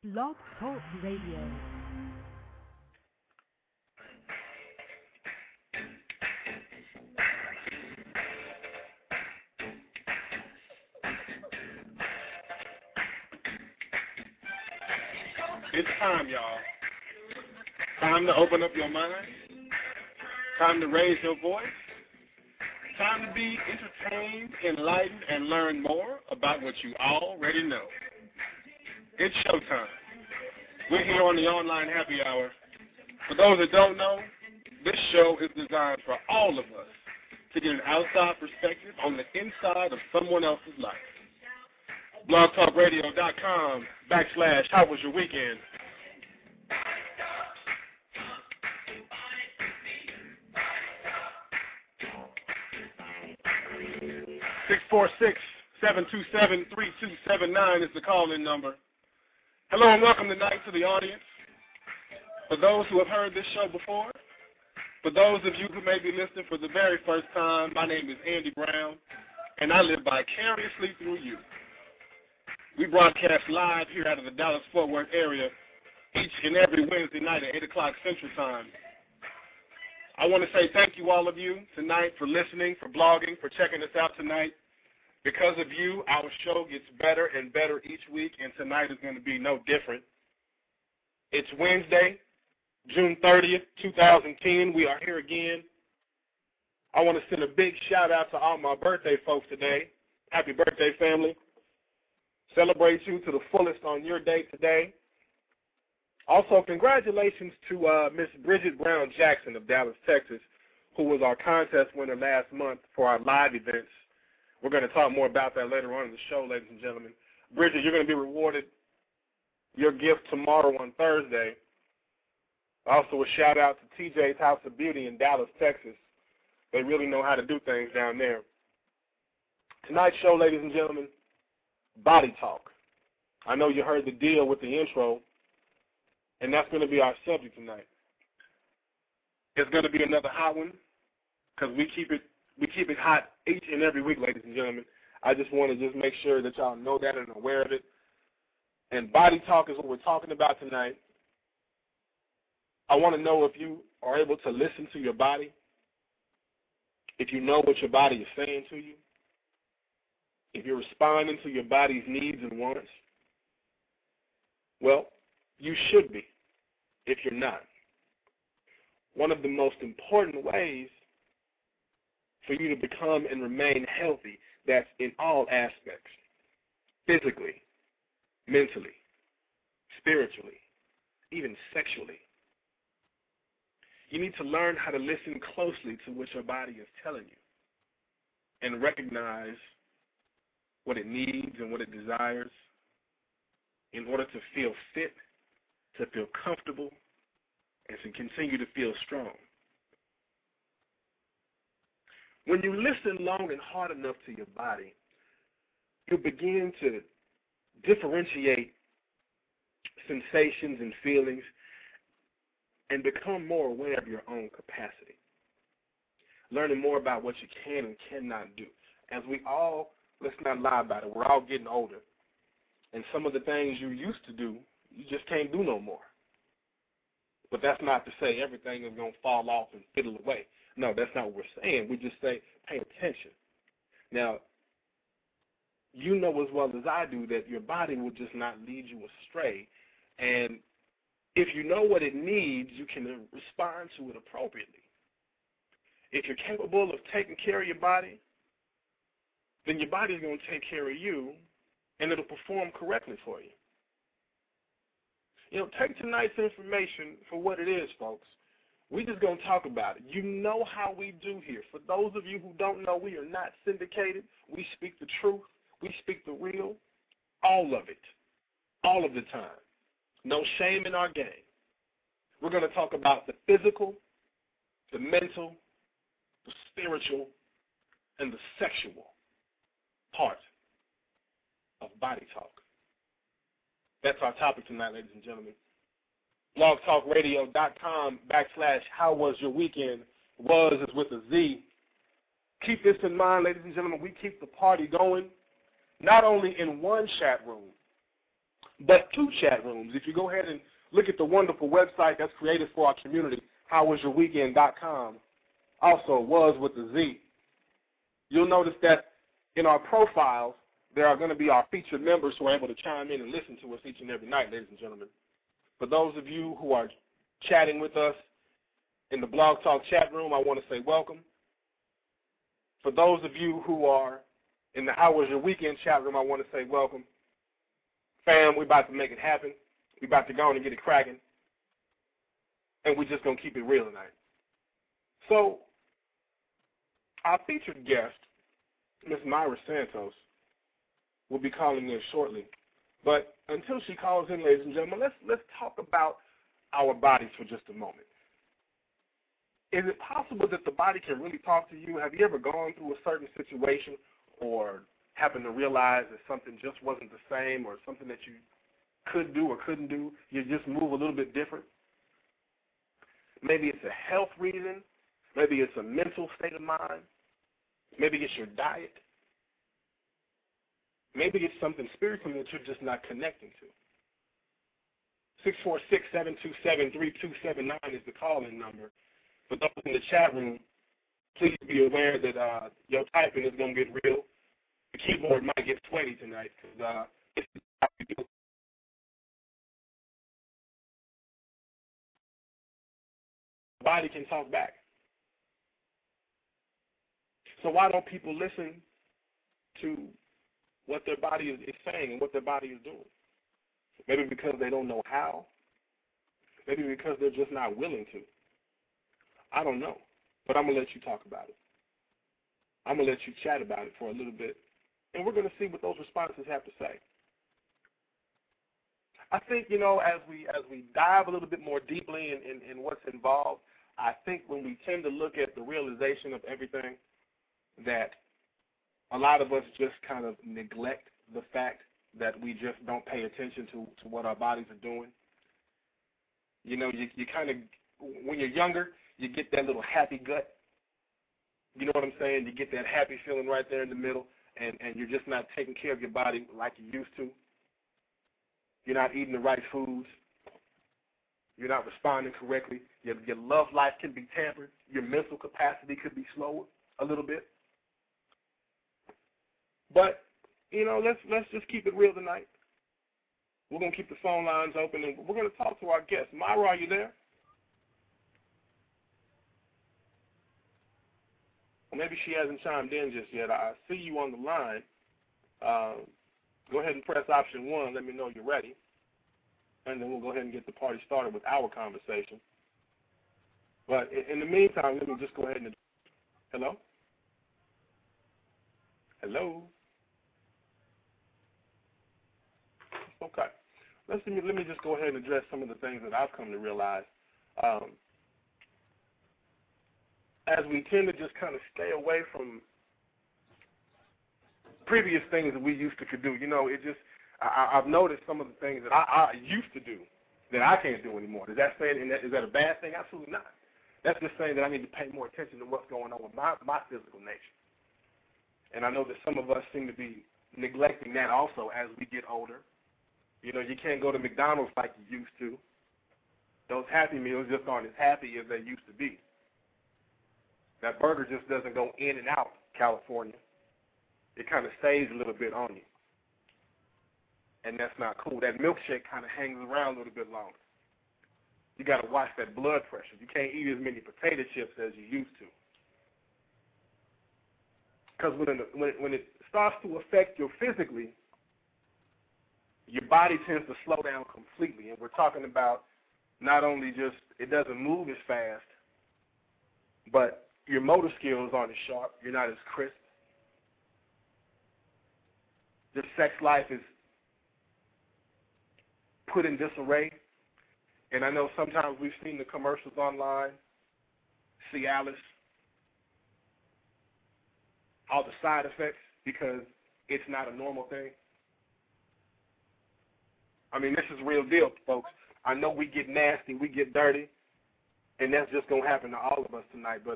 Blog Talk Radio. It's time, y'all. Time to open up your mind. Time to raise your voice. Time to be entertained, enlightened, and learn more about what you already know. It's showtime. We're here on the online happy hour. For those that don't know, this show is designed for all of us to get an outside perspective on the inside of someone else's life. blogtalkradio.com/How was your weekend? Six 727-3279 is the call-in number. Hello and welcome tonight to the audience. For those who have heard this show before, for those of you who may be listening for the very first time, my name is Andy Brown, and I live vicariously through you. We broadcast live here out of the Dallas-Fort Worth area each and every Wednesday night at 8 o'clock Central Time. I want to say thank you, all of you, tonight for listening, for blogging, for checking us out tonight. Because of you, our show gets better and better each week, and tonight is going to be no different. It's Wednesday, June 30th, 2010. We are here again. I want to send a big shout-out to all my birthday folks today. Happy birthday, family. Celebrate you to the fullest on your day today. Also, congratulations to Miss Bridget Brown Jackson of Dallas, Texas, who was our contest winner last month for our live events. We're going to talk more about that later on in the show, ladies and gentlemen. Bridget, you're going to be rewarded your gift tomorrow on Thursday. Also, a shout-out to TJ's House of Beauty in Dallas, Texas. They really know how to do things down there. Tonight's show, ladies and gentlemen, body talk. I know you heard the deal with the intro, and that's going to be our subject tonight. It's going to be another hot one because we keep it hot each and every week, ladies and gentlemen. I just want to make sure that y'all know that and are aware of it. And body talk is what we're talking about tonight. I want to know if you are able to listen to your body, if you know what your body is saying to you, if you're responding to your body's needs and wants. Well, you should be if you're not. One of the most important ways for you to become and remain healthy, that's in all aspects, physically, mentally, spiritually, even sexually. You need to learn how to listen closely to what your body is telling you and recognize what it needs and what it desires in order to feel fit, to feel comfortable, and to continue to feel strong. When you listen long and hard enough to your body, you begin to differentiate sensations and feelings and become more aware of your own capacity, learning more about what you can and cannot do. As we all, let's not lie about it, we're all getting older, and some of the things you used to do, you just can't do no more. But that's not to say everything is going to fall off and fiddle away. No, that's not what we're saying. We just say, pay attention. Now, you know as well as I do that your body will just not lead you astray. And if you know what it needs, you can respond to it appropriately. If you're capable of taking care of your body, then your body is going to take care of you, and it'll perform correctly for you. You know, take tonight's information for what it is, folks. We're just going to talk about it. You know how we do here. For those of you who don't know, we are not syndicated. We speak the truth. We speak the real. All of it. All of the time. No shame in our game. We're going to talk about the physical, the mental, the spiritual, and the sexual part of body talk. That's our topic tonight, ladies and gentlemen. blogtalkradio.com/How was your weekend? Was is with a Z. Keep this in mind, ladies and gentlemen. We keep the party going, not only in one chat room, but 2 chat rooms. If you go ahead and look at the wonderful website that's created for our community, howwasyourweekend.com, also was with the Z, you'll notice that in our profiles, there are going to be our featured members who are able to chime in and listen to us each and every night, ladies and gentlemen. For those of you who are chatting with us in the Blog Talk chat room, I want to say welcome. For those of you who are in the How Was Your Weekend chat room, I want to say welcome. Fam, we're about to make it happen. We're about to go on and get it cracking. And we're just going to keep it real tonight. So, our featured guest, Miss Myra Santos, will be calling in shortly. But until she calls in, ladies and gentlemen, let's talk about our bodies for just a moment. Is it possible that the body can really talk to you? Have you ever gone through a certain situation or happened to realize that something just wasn't the same or something that you could do or couldn't do? You just move a little bit different? Maybe it's a health reason. Maybe it's a mental state of mind. Maybe it's your diet. Maybe it's something spiritual that you're just not connecting to. 646-727-3279 is the call-in number. For those in the chat room, please be aware that your typing is going to get real. The keyboard might get sweaty tonight because it's how we do. The body can talk back. So why don't people listen to what their body is saying and what their body is doing? Maybe because they don't know how. Maybe because they're just not willing to. I don't know, but I'm going to let you talk about it. I'm going to let you chat about it for a little bit, and we're going to see what those responses have to say. I think, as we dive a little bit more deeply in what's involved, I think when we tend to look at the realization of everything, that a lot of us just kind of neglect the fact that we just don't pay attention to what our bodies are doing. You kind of, when you're younger, you get that little happy gut. You know what I'm saying? You get that happy feeling right there in the middle, and you're just not taking care of your body like you used to. You're not eating the right foods. You're not responding correctly. Your love life can be tampered. Your mental capacity could be slower a little bit. But, let's just keep it real tonight. We're going to keep the phone lines open, and we're going to talk to our guest. Myra, are you there? Well, maybe she hasn't chimed in just yet. I see you on the line. Go ahead and press option 1. Let me know you're ready. And then we'll go ahead and get the party started with our conversation. But in the meantime, let me just go ahead and... Hello? Hello? Okay. Let me just go ahead and address some of the things that I've come to realize. As we tend to just kind of stay away from previous things that we used to could do, I've noticed some of the things that I used to do that I can't do anymore. Is that saying, is that a bad thing? Absolutely not. That's just saying that I need to pay more attention to what's going on with my physical nature. And I know that some of us seem to be neglecting that also as we get older. You can't go to McDonald's like you used to. Those Happy Meals just aren't as happy as they used to be. That burger just doesn't go in and out, California. It kind of stays a little bit on you. And that's not cool. That milkshake kind of hangs around a little bit longer. You got to watch that blood pressure. You can't eat as many potato chips as you used to. Because when it starts to affect you physically, your body tends to slow down completely. And we're talking about not only just it doesn't move as fast, but your motor skills aren't as sharp. You're not as crisp. Your sex life is put in disarray. And I know sometimes we've seen the commercials online, Cialis, all the side effects because it's not a normal thing. I mean, this is real deal, folks. I know we get nasty, we get dirty, and that's just going to happen to all of us tonight. But,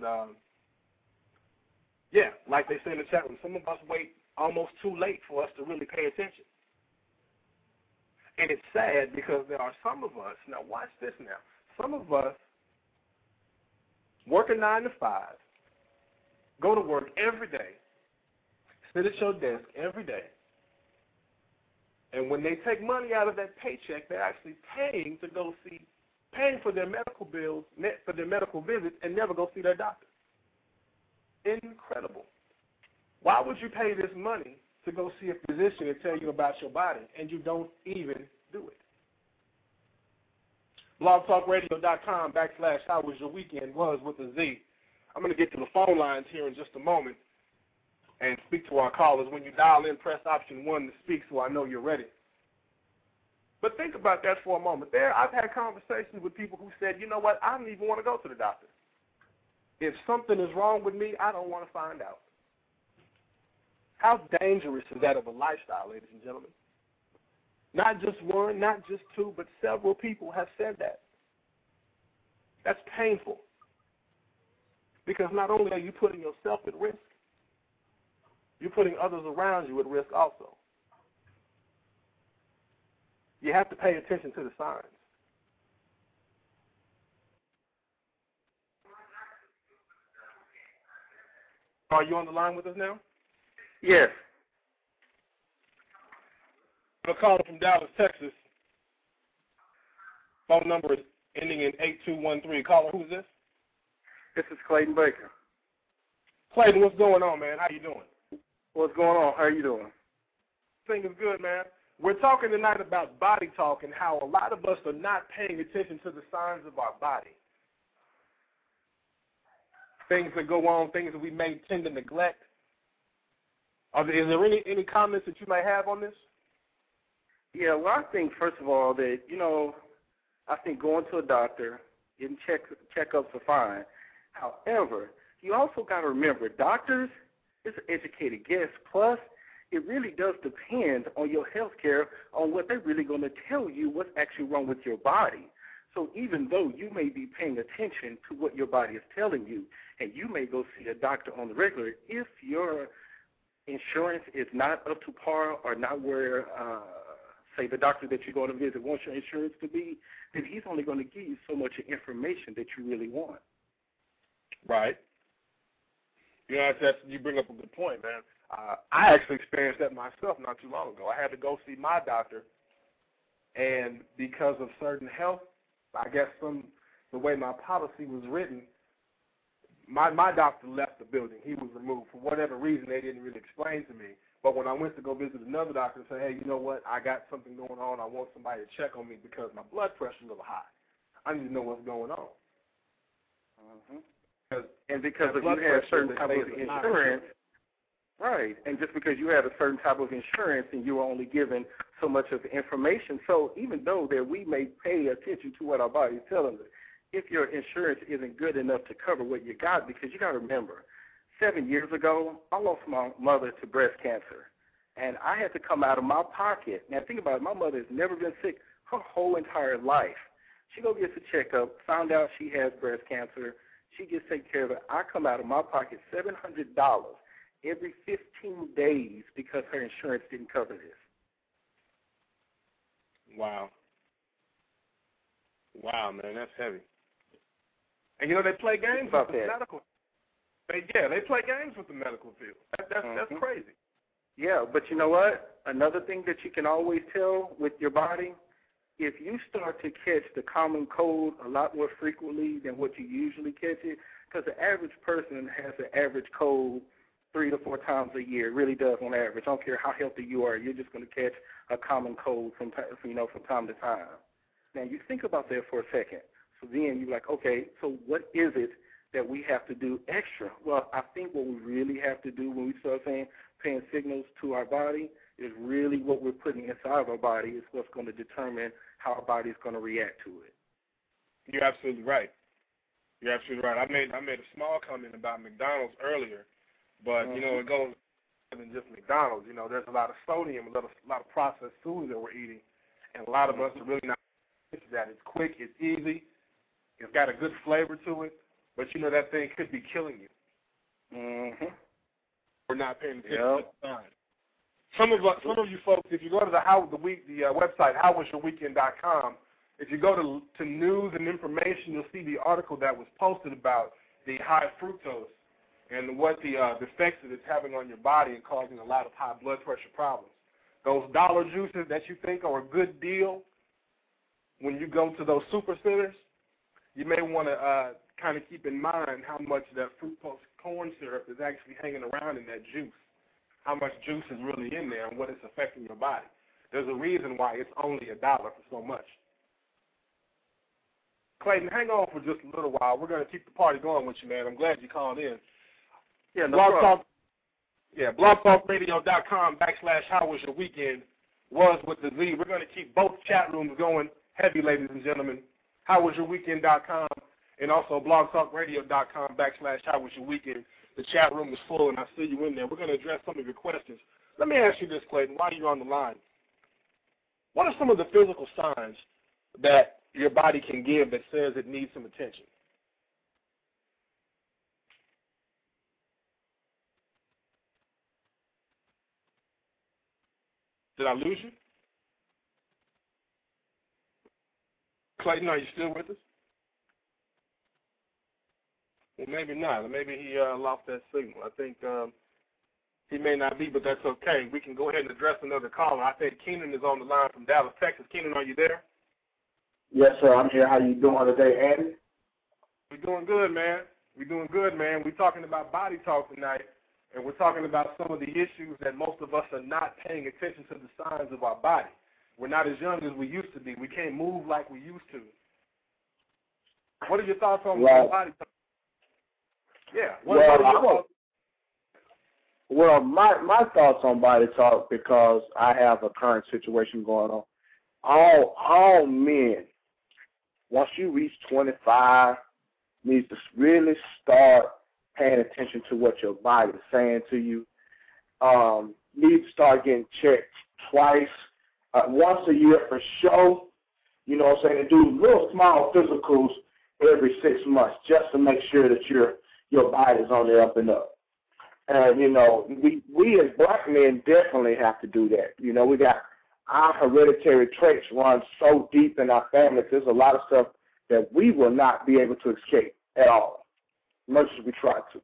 yeah, like they say in the chat room, some of us wait almost too late for us to really pay attention. And it's sad because there are some of us, now watch this now, some of us work a 9 to 5, go to work every day, sit at your desk every day, and when they take money out of that paycheck, they're actually paying for their medical bills, for their medical visits, and never go see their doctor. Incredible. Why would you pay this money to go see a physician and tell you about your body, and you don't even do it? blogtalkradio.com/how was your weekend was with a Z. I'm going to get to the phone lines here in just a moment and speak to our callers. When you dial in, press option 1 to speak so I know you're ready. But think about that for a moment. I've had conversations with people who said, you know what, I don't even want to go to the doctor. If something is wrong with me, I don't want to find out. How dangerous is that of a lifestyle, ladies and gentlemen? Not just one, not just two, but several people have said that. That's painful. Because not only are you putting yourself at risk, you're putting others around you at risk also. You have to pay attention to the signs. Are you on the line with us now? Yes. I'm calling from Dallas, Texas. Phone number is ending in 8213. Caller, who's this? This is Clayton Baker. Clayton, what's going on, man? How you doing? What's going on? How are you doing? Thing is good, man. We're talking tonight about body talk and how a lot of us are not paying attention to the signs of our body. Things that go on, things that we may tend to neglect. Is there any comments that you may have on this? Yeah, well, I think, first of all, that, I think going to a doctor, getting checkups are fine. However, you also got to remember, doctors is an educated guess. Plus, it really does depend on your health care, on what they're really going to tell you what's actually wrong with your body. So even though you may be paying attention to what your body is telling you, and you may go see a doctor on the regular, if your insurance is not up to par or not where, say, the doctor that you're going to visit wants your insurance to be, then he's only going to give you so much information that you really want. Right. You bring up a good point, man. I actually experienced that myself not too long ago. I had to go see my doctor, and because of certain health, I guess the way my policy was written, my doctor left the building. He was removed. For whatever reason, they didn't really explain to me. But when I went to go visit another doctor and say, hey, you know what, I got something going on. I want somebody to check on me because my blood pressure is a little high. I need to know what's going on. Mm-hmm. And because if you had a certain type of insurance, right, and just because you had a certain type of insurance and you were only given so much of the information, so even though that we may pay attention to what our body is telling us, if your insurance isn't good enough to cover what you got, because you got to remember, 7 years ago, I lost my mother to breast cancer, and I had to come out of my pocket. Now, think about it. My mother has never been sick her whole entire life. She go gets a checkup, found out she has breast cancer. She gets taken care of it. I come out of my pocket $700 every 15 days because her insurance didn't cover this. Wow. Wow, man, that's heavy. And, they play games with the medical. They play games with the medical field. That's crazy. Yeah, but you know what? Another thing that you can always tell with your body, if you start to catch the common cold a lot more frequently than what you usually catch it, because the average person has an average cold 3 to 4 times a year. It really does on average. I don't care how healthy you are. You're just going to catch a common cold from time to time. Now, you think about that for a second. So then you're like, okay, so what is it that we have to do extra? Well, I think what we really have to do when we start paying signals to our body is really what we're putting inside of our body is what's going to determine how our body is going to react to it. You're absolutely right. You're absolutely right. I made a small comment about McDonald's earlier, but, it goes more than just McDonald's. There's a lot of sodium, a lot of processed foods that we're eating, and a lot of us are really not into that. It's quick, it's easy, it's got a good flavor to it, but that thing could be killing you. Mm-hmm. We're not paying attention to the signs. some of you folks, if you go to the website howwasyourweekend.com, if you go to news and information, you'll see the article that was posted about the high fructose and what the effects that it's having on your body and causing a lot of high blood pressure problems. Those dollar juices that you think are a good deal, when you go to those super centers, you may want to kind of keep in mind how much that fructose corn syrup is actually hanging around in that juice, how much juice is really in there and what it's affecting your body. There's a reason why it's only $1 for so much. Clayton, hang on for just a little while. We're going to keep the party going with you, man. I'm glad you called in. Yeah, no problem. blogtalkradio.com/howwasyourweekend was with the Z. We're going to keep both chat rooms going heavy, ladies and gentlemen. howwasyourweekend.com and also blogtalkradio.com/howwasyourweekend. The chat room is full, and I see you in there. We're going to address some of your questions. Let me ask you this, Clayton, while you're on the line. What are some of the physical signs that your body can give that says it needs some attention? Did I lose you? Clayton, are you still with us? Well, maybe not. Maybe he lost that signal. I think he may not be, but that's okay. We can go ahead and address another caller. I think Keenan is on the line from Dallas, Texas. Keenan, are you there? Yes, sir. I'm here. How you doing today, Andy? We're doing good, man. We're talking about body talk tonight, and we're talking about some of the issues that most of us are not paying attention to the signs of our body. We're not as young as we used to be. We can't move like we used to. What are your thoughts on body talk? Yeah. Well, my thoughts on body talk, because I have a current situation going on. All men, once you reach 25, needs to really start paying attention to what your body is saying to you. Need to start getting checked twice, once a year for sure. You know what I'm saying? And do little small physicals every 6 months just to make sure that your body is on the up and up. And, you know, we as black men definitely have to do that. You know, we got our hereditary traits run so deep in our family. There's a lot of stuff that we will not be able to escape at all, much as we try to.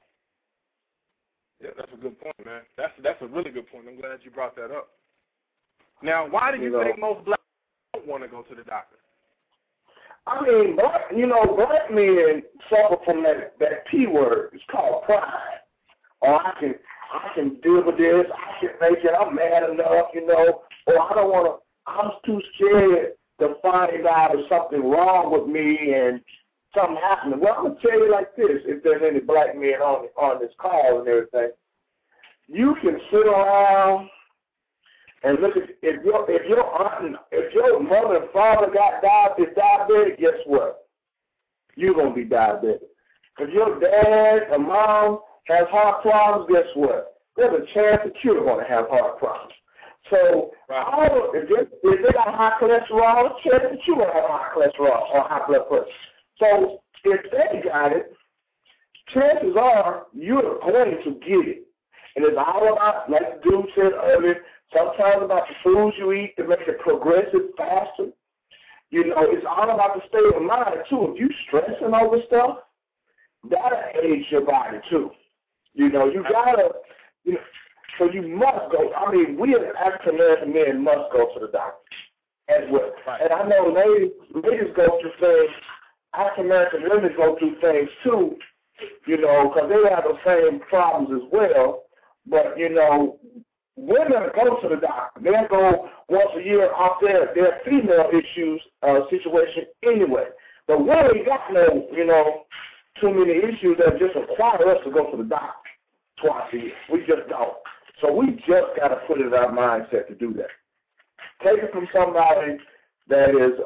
Yeah, that's a good point, man. That's a really good point. I'm glad you brought that up. Now, why do you think most black men don't want to go to the doctor? I mean, black men suffer from that P word. It's called pride. Or I can deal with this. I can make it. I'm mad enough, you know. Or I don't want to. I'm too scared to find out if something wrong with me and something happening. Well, I'm gonna tell you like this: if there's any black men on this call and everything, you can sit around and look at if your mother and father is diabetic, guess what? You're gonna be diabetic. If your dad or mom has heart problems, guess what? There's a chance that you're going to have heart problems. So if they got high cholesterol, there's a chance that you're going to have high cholesterol or high blood pressure. So if they got it, chances are you're going to get it. And it's all about, like the dude said earlier, sometimes about the foods you eat to make it progressive faster. You know, it's all about the state of mind, too. If you're stressing over stuff, that'll age your body, too. You know, you gotta, so you must go. I mean, we as African-American men must go to the doctor as well. Right. And I know ladies go through things, African-American women go through things too, you know, because they have the same problems as well. But, you know, women go to the doctor. They go once a year off their female issues situation anyway. But we ain't got no, you know, too many issues that just require us to go to the doctor twice a year. We just don't. So we just got to put it in our mindset to do that. Take it from somebody that is,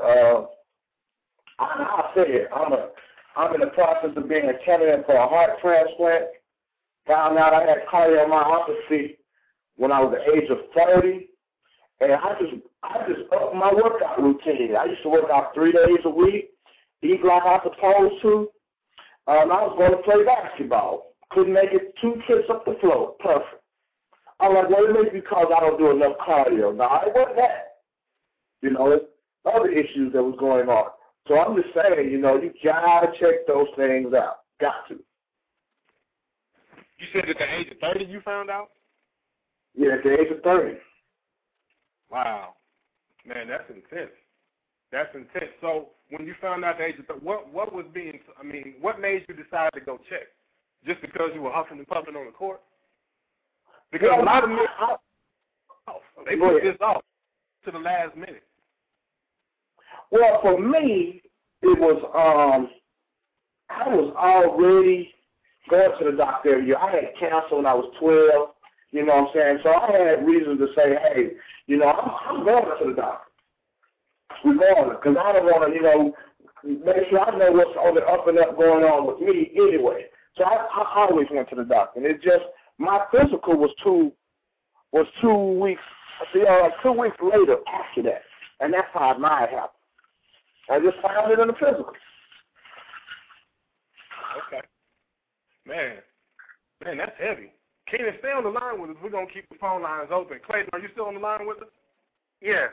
I'll say it, I'm in the process of being a candidate for a heart transplant. Found out I had cardiomyopathy when I was the age of 30. And I just upped my workout routine. I used to work out 3 days a week, eat like I was supposed to. I was going to play basketball. Couldn't make it 2 trips up the floor. Perfect. I'm like, well, it may be because I don't do enough cardio. No, it wasn't that. You know, it's other issues that was going on. So I'm just saying, you know, you got to check those things out. Got to. You said at the age of 30 you found out? Yeah, at the age of 30. Wow. Man, that's intense. That's intense. So when you found out at the age of 30, what was being, I mean, what made you decide to go check? Just because you were huffing and puffing on the court? Because a lot of men, they put this off to the last minute. Well, for me, it was, I was already going to the doctor every year. I had cancer when I was 12, you know what I'm saying? So I had reason to say, hey, you know, I'm going to the doctor. We're going, because I don't want to, you know, make sure I know what's on the up and up going on with me anyway. So I always went to the doctor. And it just, my physical was 2 weeks, like 2 weeks later after that. And that's how mine happened. I just found it in the physical. Okay. Man, that's heavy. Keenan, stay on the line with us. We're going to keep the phone lines open. Clayton, are you still on the line with us? Yes.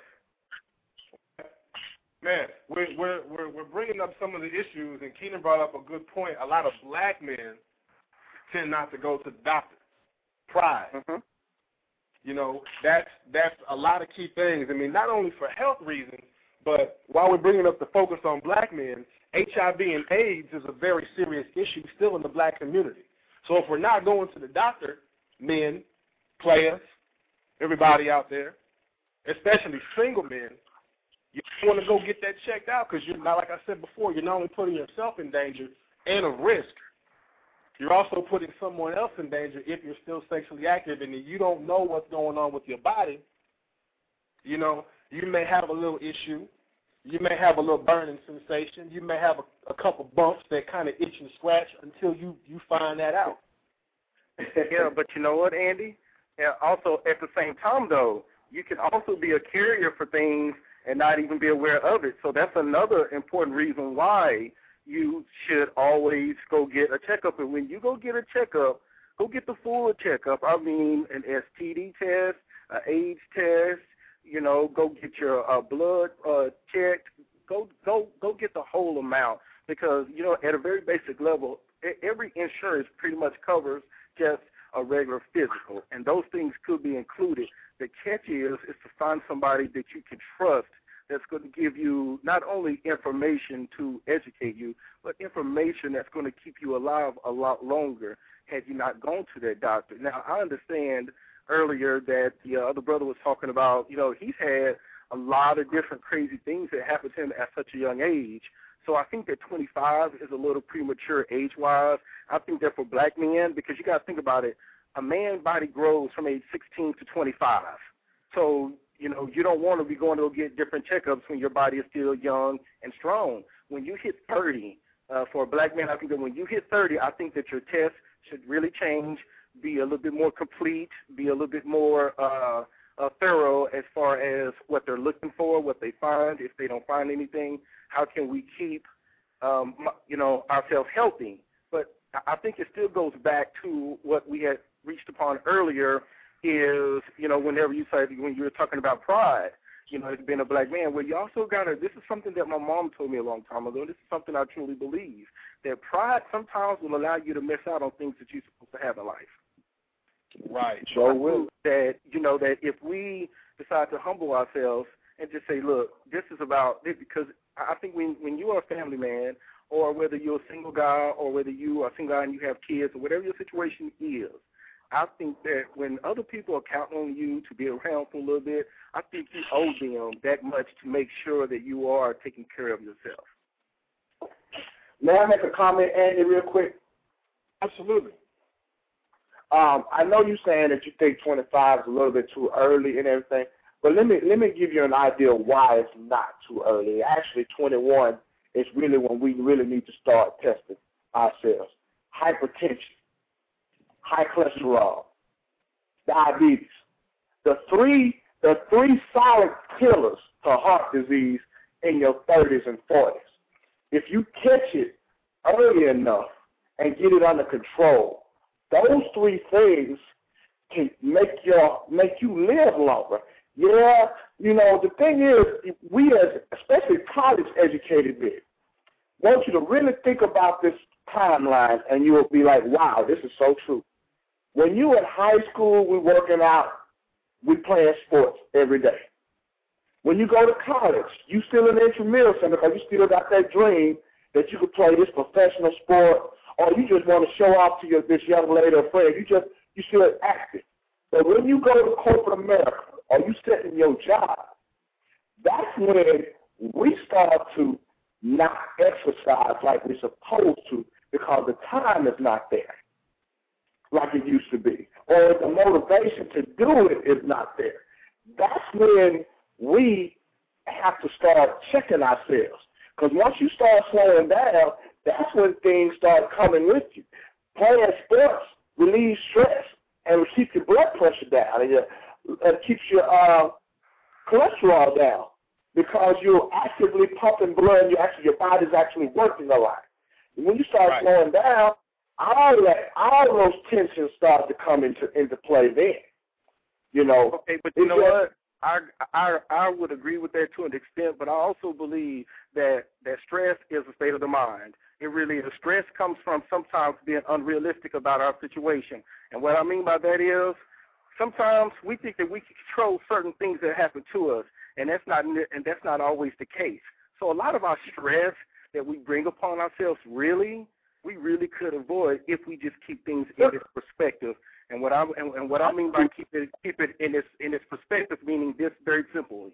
Man, we're bringing up some of the issues, and Keenan brought up a good point. A lot of black men tend not to go to the doctor. Pride. Mm-hmm. You know, that's a lot of key things. I mean, not only for health reasons, but while we're bringing up the focus on black men, HIV and AIDS is a very serious issue still in the black community. So if we're not going to the doctor, men, players, everybody out there, especially single men, you want to go get that checked out because you're not, like I said before, you're not only putting yourself in danger and a risk, you're also putting someone else in danger if you're still sexually active and you don't know what's going on with your body. You know, you may have a little issue. You may have a little burning sensation. You may have a couple bumps that kind of itch and scratch until you find that out. Yeah, but you know what, Andy? Yeah, also, at the same time, though, you can also be a carrier for things and not even be aware of it. So that's another important reason why you should always go get a checkup. And when you go get a checkup, go get the full checkup. I mean, an STD test, an AIDS test, you know, go get your blood checked. Go get the whole amount because, you know, at a very basic level, every insurance pretty much covers just a regular physical, and those things could be included. The catch is to find somebody that you can trust that's going to give you not only information to educate you, but information that's going to keep you alive a lot longer had you not gone to that doctor. Now, I understand earlier that the other brother was talking about, you know, he's had a lot of different crazy things that happened to him at such a young age. So I think that 25 is a little premature age-wise. I think that for black men, because you got to think about it, a man's body grows from age 16 to 25. So, you know, you don't want to be going to get different checkups when your body is still young and strong. When you hit 30, for a black man, I think that when you hit 30, I think that your test should really change, be a little bit more complete, be a little bit more thorough as far as what they're looking for, what they find. If they don't find anything, how can we keep, you know, ourselves healthy? But I think it still goes back to what we had reached upon earlier is, you know, whenever you say, when you were talking about pride, you know, as being a black man, well, you also got to, this is something that my mom told me a long time ago. This is something I truly believe, that pride sometimes will allow you to miss out on things that you're supposed to have in life. Right. Sure will. That, you know, that if we decide to humble ourselves and just say, look, this is about it, because I think when you are a family man, or whether you're a single guy, or whether you are a single guy and you have kids, or whatever your situation is, I think that when other people are counting on you to be around for a little bit, I think you owe them that much to make sure that you are taking care of yourself. May I make a comment, Andy, real quick? Absolutely. I know you're saying that you think 25 is a little bit too early and everything, but let me give you an idea of why it's not too early. Actually, 21 is really when we really need to start testing ourselves. Hypertension, high cholesterol, diabetes. The three solid killers to heart disease in your 30s and 40s. If you catch it early enough and get it under control, those three things can make you live longer. Yeah, the thing is, we as, especially college-educated men, want you to really think about this timeline, and you will be like, wow, this is so true. When you in high school, we working out, we playing sports every day. When you go to college, you still in the intramural center because you still got that dream that you could play this professional sport, or you just want to show off to this young lady or friend. You still active. But when you go to corporate America or you sit in your job, that's when we start to not exercise like we're supposed to because the time is not there like it used to be, or the motivation to do it is not there. That's when we have to start checking ourselves, because once you start slowing down, that's when things start coming with you. Playing sports relieves stress and keeps your blood pressure down, and keeps your cholesterol down, because you're actively pumping blood and your body's actually working a lot. And when you start slowing down, all those tensions start to come into play then. Okay, but you know what? I would agree with that to an extent, but I also believe that stress is a state of the mind. It really is. Stress comes from sometimes being unrealistic about our situation. And what I mean by that is sometimes we think that we can control certain things that happen to us, and that's not always the case. So a lot of our stress that we bring upon ourselves we really could avoid if we just keep things in this perspective. And what I mean by keep it in this perspective, meaning this very simply,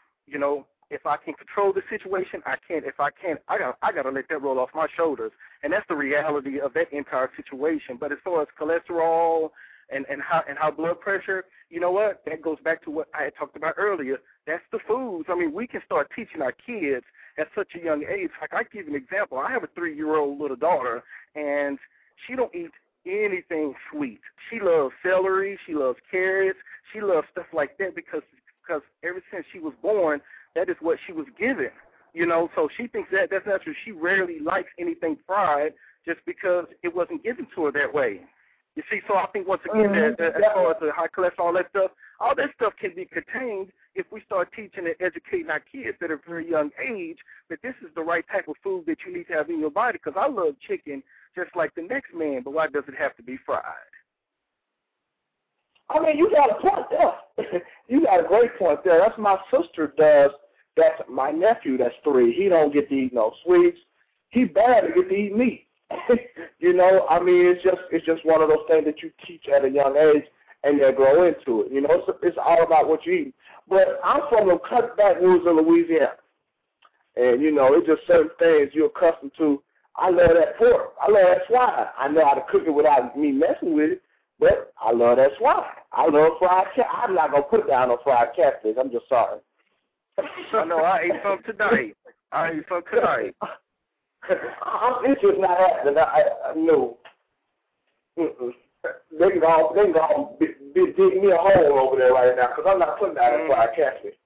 if I can control the situation, I can. If I can't, I gotta let that roll off my shoulders. And that's the reality of that entire situation. But as far as cholesterol and high blood pressure, you know what? That goes back to what I had talked about earlier. That's the foods. I mean, we can start teaching our kids at such a young age. Like, I give you an example. I have a 3-year-old little daughter, and she don't eat anything sweet. She loves celery. She loves carrots. She loves stuff like that because ever since she was born, that is what she was given. So she thinks that's natural. She rarely likes anything fried just because it wasn't given to her that way. You see, so I think once again, that as far as the high cholesterol, all that stuff can be contained if we start teaching and educating our kids at a very young age that this is the right type of food that you need to have in your body. Because I love chicken just like the next man, but why does it have to be fried? I mean, you got a point there. You got a great point there. That's my sister does. That's my nephew. That's 3. He don't get to eat no sweets. He barely get to eat meat. I mean, it's just one of those things that you teach at a young age, and they grow into it. It's all about what you eat. But I'm from the cutback woods of Louisiana, and it's just certain things you're accustomed to. I love that pork. I love that swine. I know how to cook it without me messing with it, but I love that swine. I love fried cat. I'm not gonna put down no fried catfish. I'm just sorry. I know. I ate some tonight. It's just not happening. I know. They can go dig me a hole over there right now because I'm not putting down that fried catfish.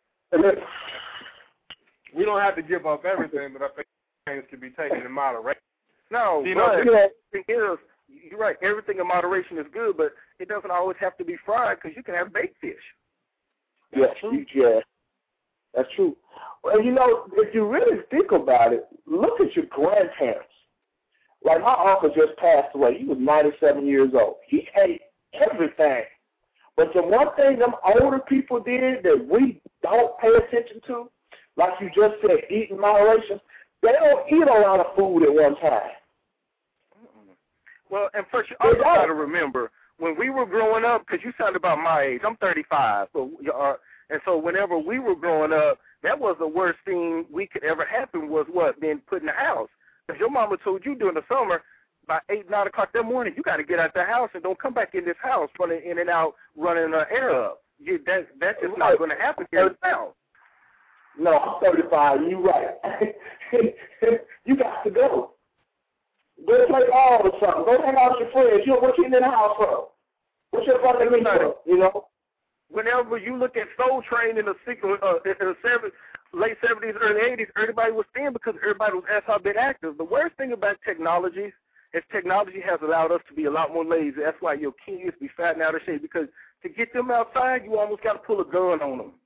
We don't have to give up everything, but I think things can be taken in moderation. No, the thing is, you're right. Everything in moderation is good, but it doesn't always have to be fried because you can have baked fish. Yeah, that's true. Well, if you really think about it, look at your grandparents. Like my uncle just passed away. He was 97 years old. He ate everything. But the one thing them older people did that we don't pay attention to, like you just said, eat in moderation, they don't eat a lot of food at one time. Well, and first, you also got to remember, when we were growing up, because you sound about my age, I'm 35, and so whenever we were growing up, that was the worst thing we could ever happen was what? Being put in the house. Because your mama told you during the summer, by 8, 9 o'clock that morning, you got to get out the house and don't come back in this house running in and out, running air up. That's just not going to happen here in the South. No, I'm 35, and you're right. You got to go. Go play ball or something. Go hang out with your friends. What you in the house for? What's your fucking meat for, Whenever you look at Soul Train in the late 70s, early 80s, everybody was thin because everybody was been active. The worst thing about technology as technology has allowed us to be a lot more lazy. That's why your kids be fat and out of shape, because to get them outside, you almost got to pull a gun on them.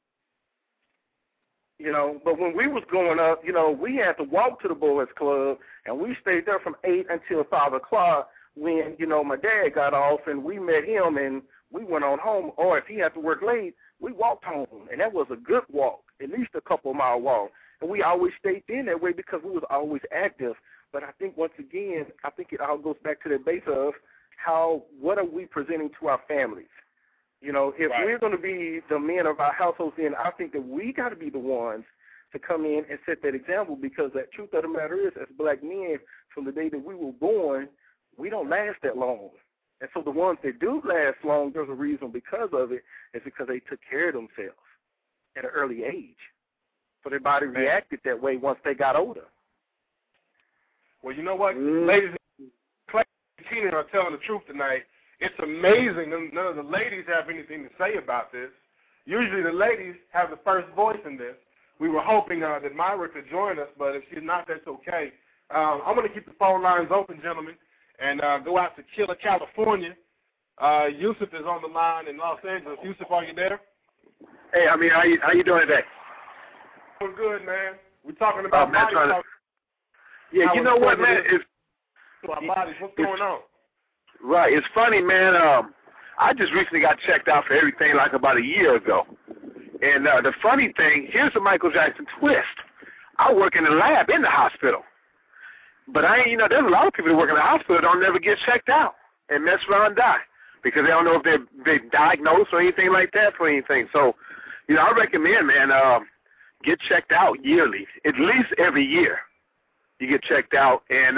You know, but when we was growing up, you know, we had to walk to the boys' club, and we stayed there from 8 until 5 o'clock when, you know, my dad got off, and we met him, and we went on home. Or if he had to work late, we walked home, and that was a good walk, at least a couple-mile walk. And we always stayed in that way because we was always active. But I think, once again, I think it all goes back to the base of what are we presenting to our families? You know, if we're going to be the men of our households, then I think that we got to be the ones to come in and set that example, because the truth of the matter is, as black men, from the day that we were born, we don't last that long. And so the ones that do last long, there's a reason because of it, is because they took care of themselves at an early age. So their body reacted that way once they got older. Well, you know what? Ladies and Clay and Keenan are telling the truth tonight. It's amazing none of the ladies have anything to say about this. Usually the ladies have the first voice in this. We were hoping that Myra could join us, but if she's not, that's okay. I'm going to keep the phone lines open, gentlemen, and go out to Killer, California. Yusuf is on the line in Los Angeles. Yusuf, are you there? Hey, I mean, how you doing today? Doing good, man. We're talking about body talk. Yeah, you know what, man? Our bodies. What's going on? Right. It's funny, man. I just recently got checked out for everything like about a year ago. And the funny thing, here's the Michael Jackson twist. I work in the lab in the hospital. But there's a lot of people that work in the hospital that don't never get checked out and mess around and die because they don't know if they're diagnosed or anything like that for anything. So, I recommend, man, get checked out yearly, at least every year. You get checked out, and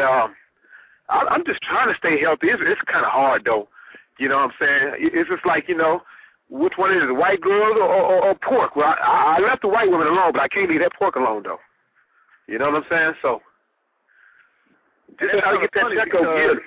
I'm just trying to stay healthy. It's kind of hard, though. You know what I'm saying? It's just like, which one is it, white girls or pork? Well, I left the white women alone, but I can't leave that pork alone, though. You know what I'm saying? So, just how to get that check yearly.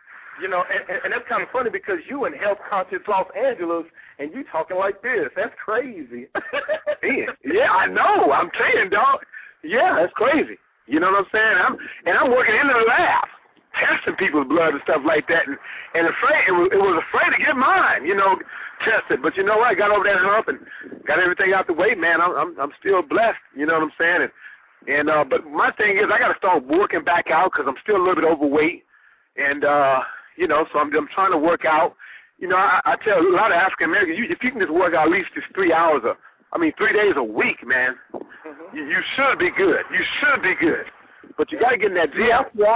And that's kind of funny because you in health conscious Los Angeles, and you talking like this. That's crazy. Yeah, I know. I'm saying, dog. Yeah, that's crazy. You know what I'm saying? I'm working in the lab, testing people's blood and stuff like that, and it was afraid to get mine, tested. But you know what? I got over that hump and got everything out the way, man. I'm still blessed. You know what I'm saying? And but my thing is, I got to start working back out because I'm still a little bit overweight, and so I'm trying to work out. I tell a lot of African Americans, if you can just work out at least just 3 days a week, man, you should be good. You should be good. But you got to get in that gym.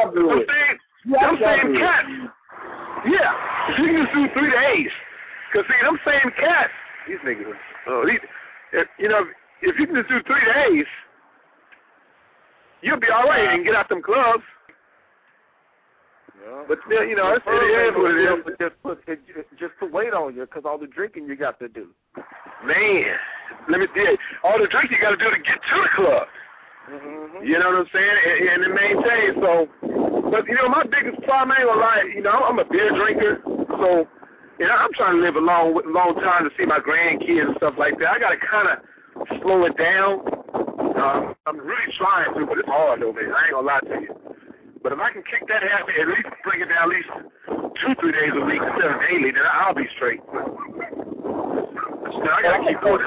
Them same cats. Yeah, if you can just do 3 days. Because, see, them same cats, these niggas, if you can just do 3 days, you'll be all right and get out them clubs. Yeah. But still, it is what it is. Just put weight on you because all the drinking you got to do. Man, let me tell you, all the drinking you got to do to get to the club. Mm-hmm. You know what I'm saying? And to maintain. So, but, my biggest problem, I ain't gonna lie, I'm a beer drinker. So, I'm trying to live a long time to see my grandkids and stuff like that. I got to kind of slow it down. I'm really trying to, but it's hard, though, man. I ain't gonna lie to you. But if I can kick that habit, at least bring it down at least 2-3 days a week instead of daily, then I'll be straight. I gotta keep going.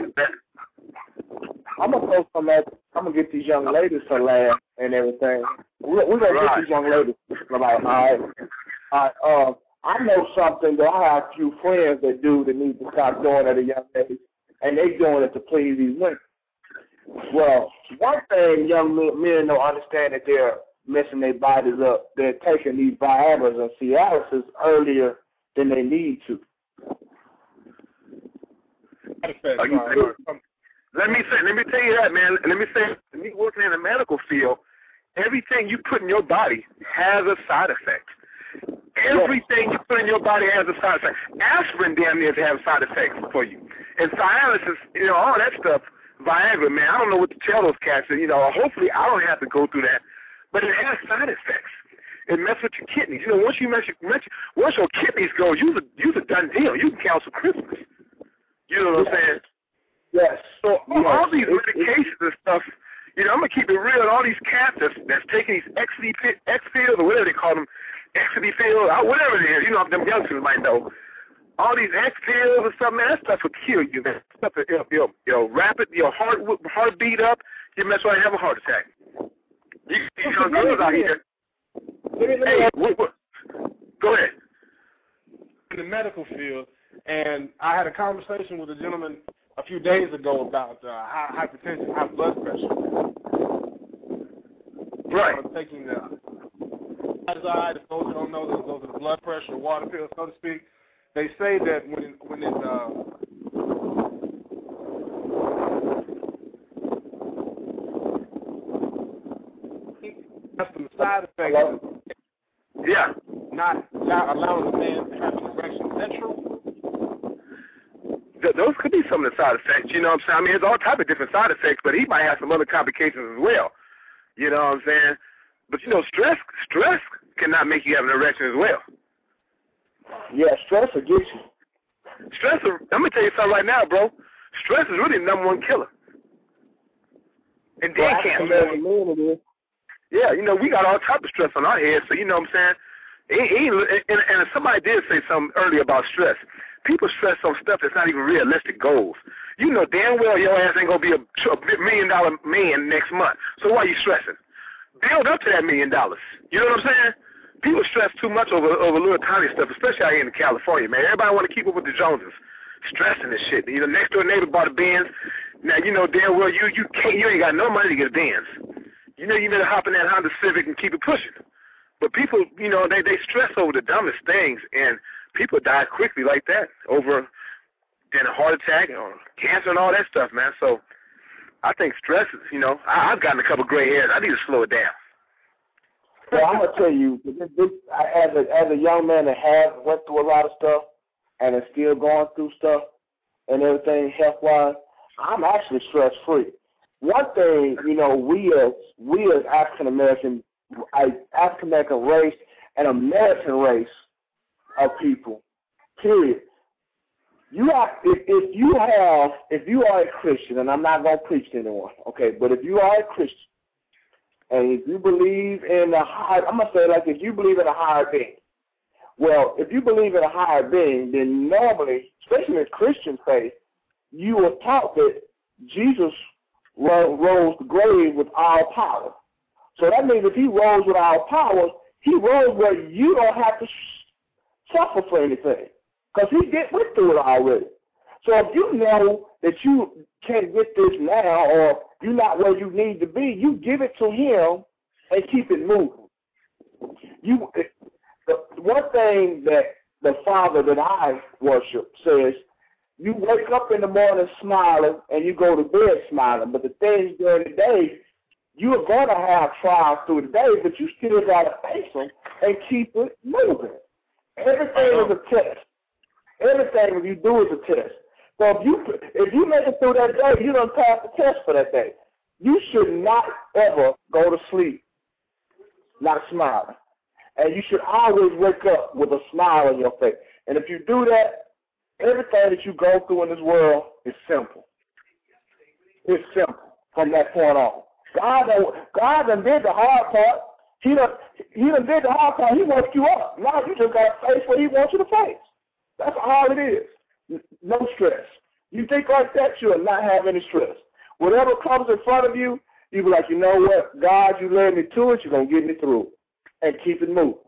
I'm gonna post some that. I'm gonna get these young ladies to laugh and everything. We're gonna get these young ladies about, all right. I know something that I have a few friends that need to stop doing at a young age, and they doing it to please these women. Well, one thing young men don't understand that they're messing their bodies up. They're taking these Viagras and Cialis earlier than they need to. Let me tell you that, man. Let me say, me working in the medical field, everything you put in your body has a side effect. Everything you put in your body has a side effect. Aspirin damn near has side effects for you. And Cialis is, all that stuff, Viagra, man, I don't know what to tell those cats. Hopefully I don't have to go through that. But it has side effects. It messes with your kidneys. Once your kidneys go, you're a done deal. You can cancel Christmas. You know what I'm saying? Yes. So all these medications and stuff, I'm going to keep it real. All these cats that's taking these X pills or whatever they call them, ecstasy pills, whatever it is. You know, them youngsters might know. All these X pills and stuff, man, that stuff will kill you, man. That stuff will, rapid, your heart beat up, you mess around and have a heart attack. These young girls out here. Hey, go ahead. In the medical field, and I had a conversation with a gentleman a few days ago about hypertension, high blood pressure. Right. I'm taking the Azide, if those who don't know, those are the blood pressure, water pills, so to speak. They say that when it has some side effects. Yeah. Not allowing the man to have an erection. Is that true? Those could be some of the side effects. You know what I'm saying? I mean, there's all type of different side effects, but he might have some other complications as well. You know what I'm saying? But you know, stress cannot make you have an erection as well. Yeah, stress will get you. Stress, I'm going to tell you something right now, bro. Stress is really the number one killer. And then cancer. Yeah, you know, we got all type of stress on our heads, so you know what I'm saying? And somebody did say something earlier about stress. People stress on stuff that's not even realistic goals. You know damn well your ass ain't going to be a $1 million man next month, so why are you stressing? Build up to that $1 million. You know what I'm saying? People stress too much over little tiny stuff, especially out here in California, man. Everybody want to keep up with the Joneses, stressing this shit. You know, next door neighbor bought a Benz. Now you know damn well you ain't got no money to get a Benz. You know you better hop in that Honda Civic and keep it pushing. But people, you know, they stress over the dumbest things, and people die quickly like that over then a heart attack or cancer and all that stuff, man. So I think stress is, you know, I've gotten a couple gray hairs. I need to slow it down. Well, I'm gonna tell you, as a young man that has went through a lot of stuff and is still going through stuff and everything health-wise, I'm actually stress-free. One thing, you know, we as African American race and American race of people, period. You have, if you are a Christian, and I'm not gonna preach to anyone, okay, but if you are a Christian, and if you believe in a higher, I'm going to say like if you believe in a higher being. Well, if you believe in a higher being, then normally, especially in Christian faith, you were taught that Jesus rose the grave with all power. So that means if he rose with all power, he rose where you don't have to suffer for anything because he went through it already. So if you know that you can't get this now or you're not where you need to be, you give it to him and keep it moving. The one thing that the Father that I worship says, you wake up in the morning smiling and you go to bed smiling, but the things during the day, you're going to have trials through the day, but you still got to face them and keep it moving. Everything is a test. Everything you do is a test. So if you make it through that day, you don't pass the test for that day. You should not ever go to sleep not smiling. And you should always wake up with a smile on your face. And if you do that, everything that you go through in this world is simple. It's simple from that point on. God done did the hard part. He done did the hard part. He woke you up. Now you just got to face what he wants you to face. That's all it is. No stress. You think like that, you'll not have any stress. Whatever comes in front of you, you be like, you know what, God, you led me to it, you're going to get me through it. And keep it moving.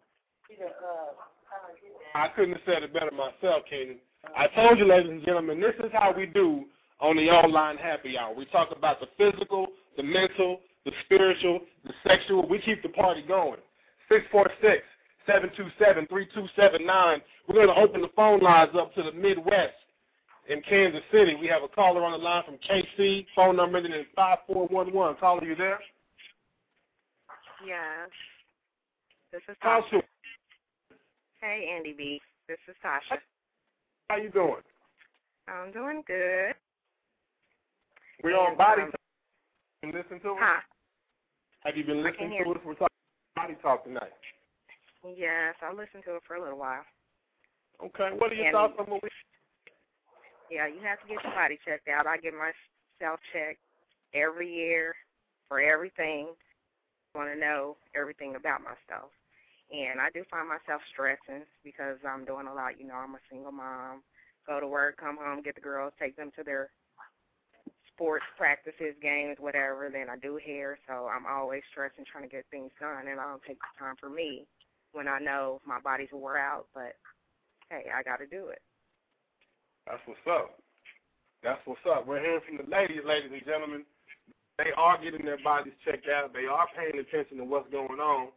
I couldn't have said it better myself, Keenan. I told you, ladies and gentlemen, this is how we do on the online happy hour. We talk about the physical, the mental, the spiritual, the sexual. We keep the party going. 646-727-3279. We're going to open the phone lines up to the Midwest in Kansas City. We have a caller on the line from KC. Phone number is 5411. Caller, you there? Yes. This is Tasha. Tasha. Hey, Andy B. This is Tasha. How you doing? I'm doing good. We're on Body Talk. You been listening to us? Huh? Have you been listening to us? We're talking Body Talk tonight. Yes, I listened to it for a little while. Okay. What are your thoughts on what we... Yeah, you have to get your body checked out. I get myself checked every year for everything. I want to know everything about myself. And I do find myself stressing because I'm doing a lot. I'm a single mom. Go to work, come home, get the girls, take them to their sports practices, games, whatever. Then I do hair, so I'm always stressing, trying to get things done, and I don't take the time for me when I know my body's wore out. But, hey, I got to do it. That's what's up. That's what's up. We're hearing from the ladies and gentlemen. They are getting their bodies checked out. They are paying attention to what's going on.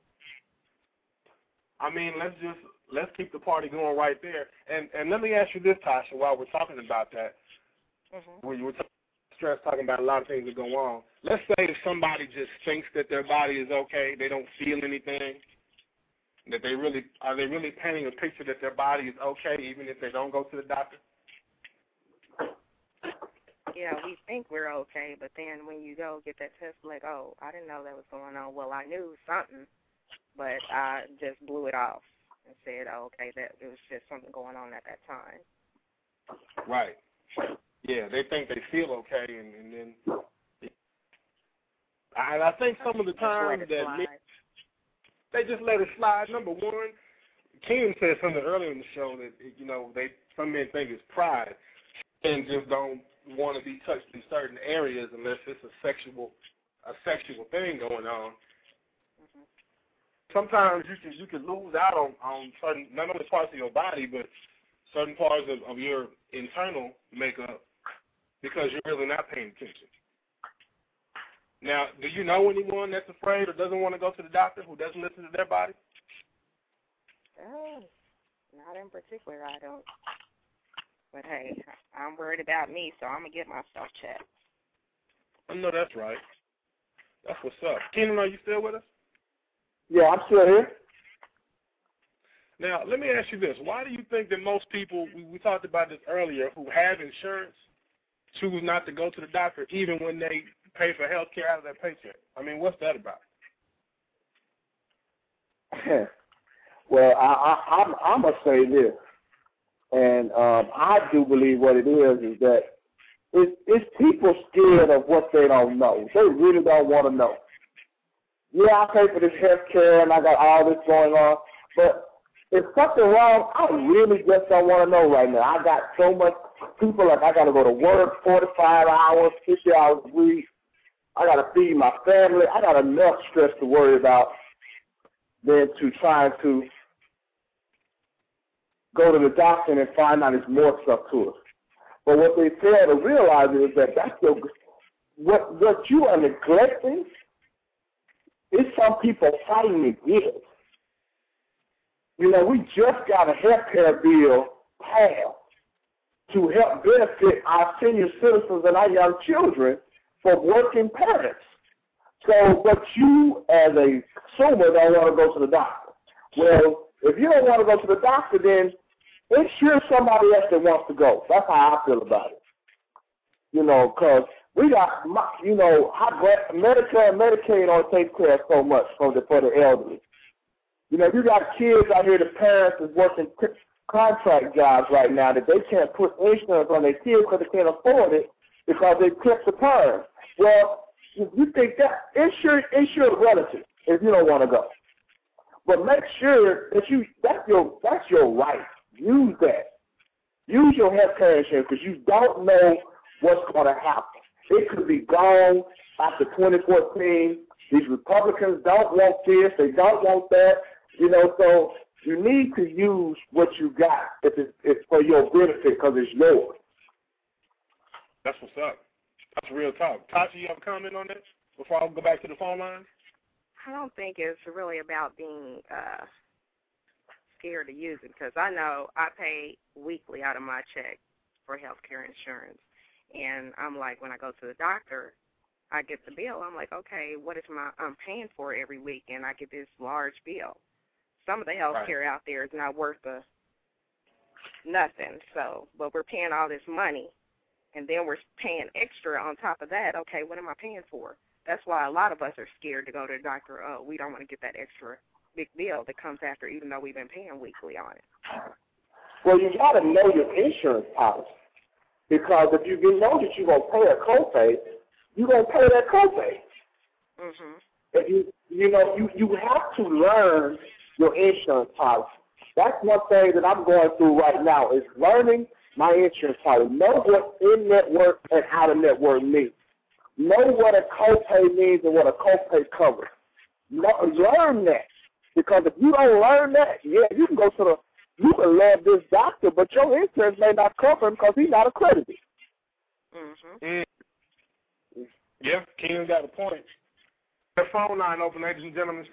I mean, let's keep the party going right there. And let me ask you this, Tasha, while we're talking about that. When you were talking about a lot of things that go on. Let's say if somebody just thinks that their body is okay, they don't feel anything, that are they really painting a picture that their body is okay even if they don't go to the doctor? Yeah, we think we're okay, but then when you go get that test, like, oh, I didn't know that was going on. Well, I knew something, but I just blew it off and said, oh, okay, that it was just something going on at that time. Right. Yeah, they think they feel okay, and then I think some of the times that they just let it slide. Number one, Keenan said something earlier in the show that some men think it's pride and just don't want to be touched in certain areas unless it's a sexual thing going on. Sometimes you can lose out on certain, not only parts of your body, but certain parts of your internal makeup because you're really not paying attention. Now, do you know anyone that's afraid or doesn't want to go to the doctor who doesn't listen to their body? Not in particular, I don't. But, hey, I'm worried about me, so I'm going to get myself checked. I know that's right. That's what's up. Keenan, are you still with us? Yeah, I'm still here. Now, let me ask you this. Why do you think that most people, we talked about this earlier, who have insurance choose not to go to the doctor even when they pay for health care out of their paycheck? I mean, what's that about? Well, I'm going to say this. And I do believe what it is that it's people scared of what they don't know. They really don't want to know. Yeah, I pay for this health care and I got all this going on, but if something wrong, I really just don't want to know right now. I got so much people, like I got to go to work 45 hours, 50 hours a week. I got to feed my family. I got enough stress to worry about than to trying to go to the doctor and find out there's more stuff to it. But what they fail to realize is that what you are neglecting is some people fighting against. We just got a health care bill passed to help benefit our senior citizens and our young children for working parents. So, but you as a consumer don't want to go to the doctor. Well, if you don't want to go to the doctor, then insure somebody else that wants to go. That's how I feel about it. Because we got, Medicare and Medicaid don't take care of so much for the elderly. You got kids out here, the parents is working contract jobs right now that they can't put insurance on their kids because they can't afford it because they clip the term. Well, you think that insure a relative if you don't want to go. But make sure that that's your right. Use that. Use your health care insurance because you don't know what's going to happen. It could be gone after 2014. These Republicans don't want this. They don't want that. So you need to use what you got if it's for your benefit because it's yours. That's what's up. That's real talk. Tasha, you have a comment on that before I go back to the phone line? I don't think it's really about being scared to use it because I know I pay weekly out of my check for health care insurance. And I'm like, when I go to the doctor, I get the bill. I'm like, okay, what is I'm paying for every week? And I get this large bill. Some of the health care out there is not worth nothing. So, but we're paying all this money, and then we're paying extra on top of that. Okay, what am I paying for? That's why a lot of us are scared to go to the doctor. Oh, we don't want to get that extra big bill that comes after, even though we've been paying weekly on it. Well, you got to know your insurance policy because if you know that you're going to pay a copay, you're going to pay that copay. Mm-hmm. If you have to learn your insurance policy. That's one thing that I'm going through right now is learning my insurance policy. Know what in-network and out-of-network means. Know what a copay means and what a copay covers. Learn that. Because if you don't learn that, yeah, you can love this doctor, but your insurance may not cover him because he's not accredited. Yeah, King got a point. The phone line open, ladies and gentlemen,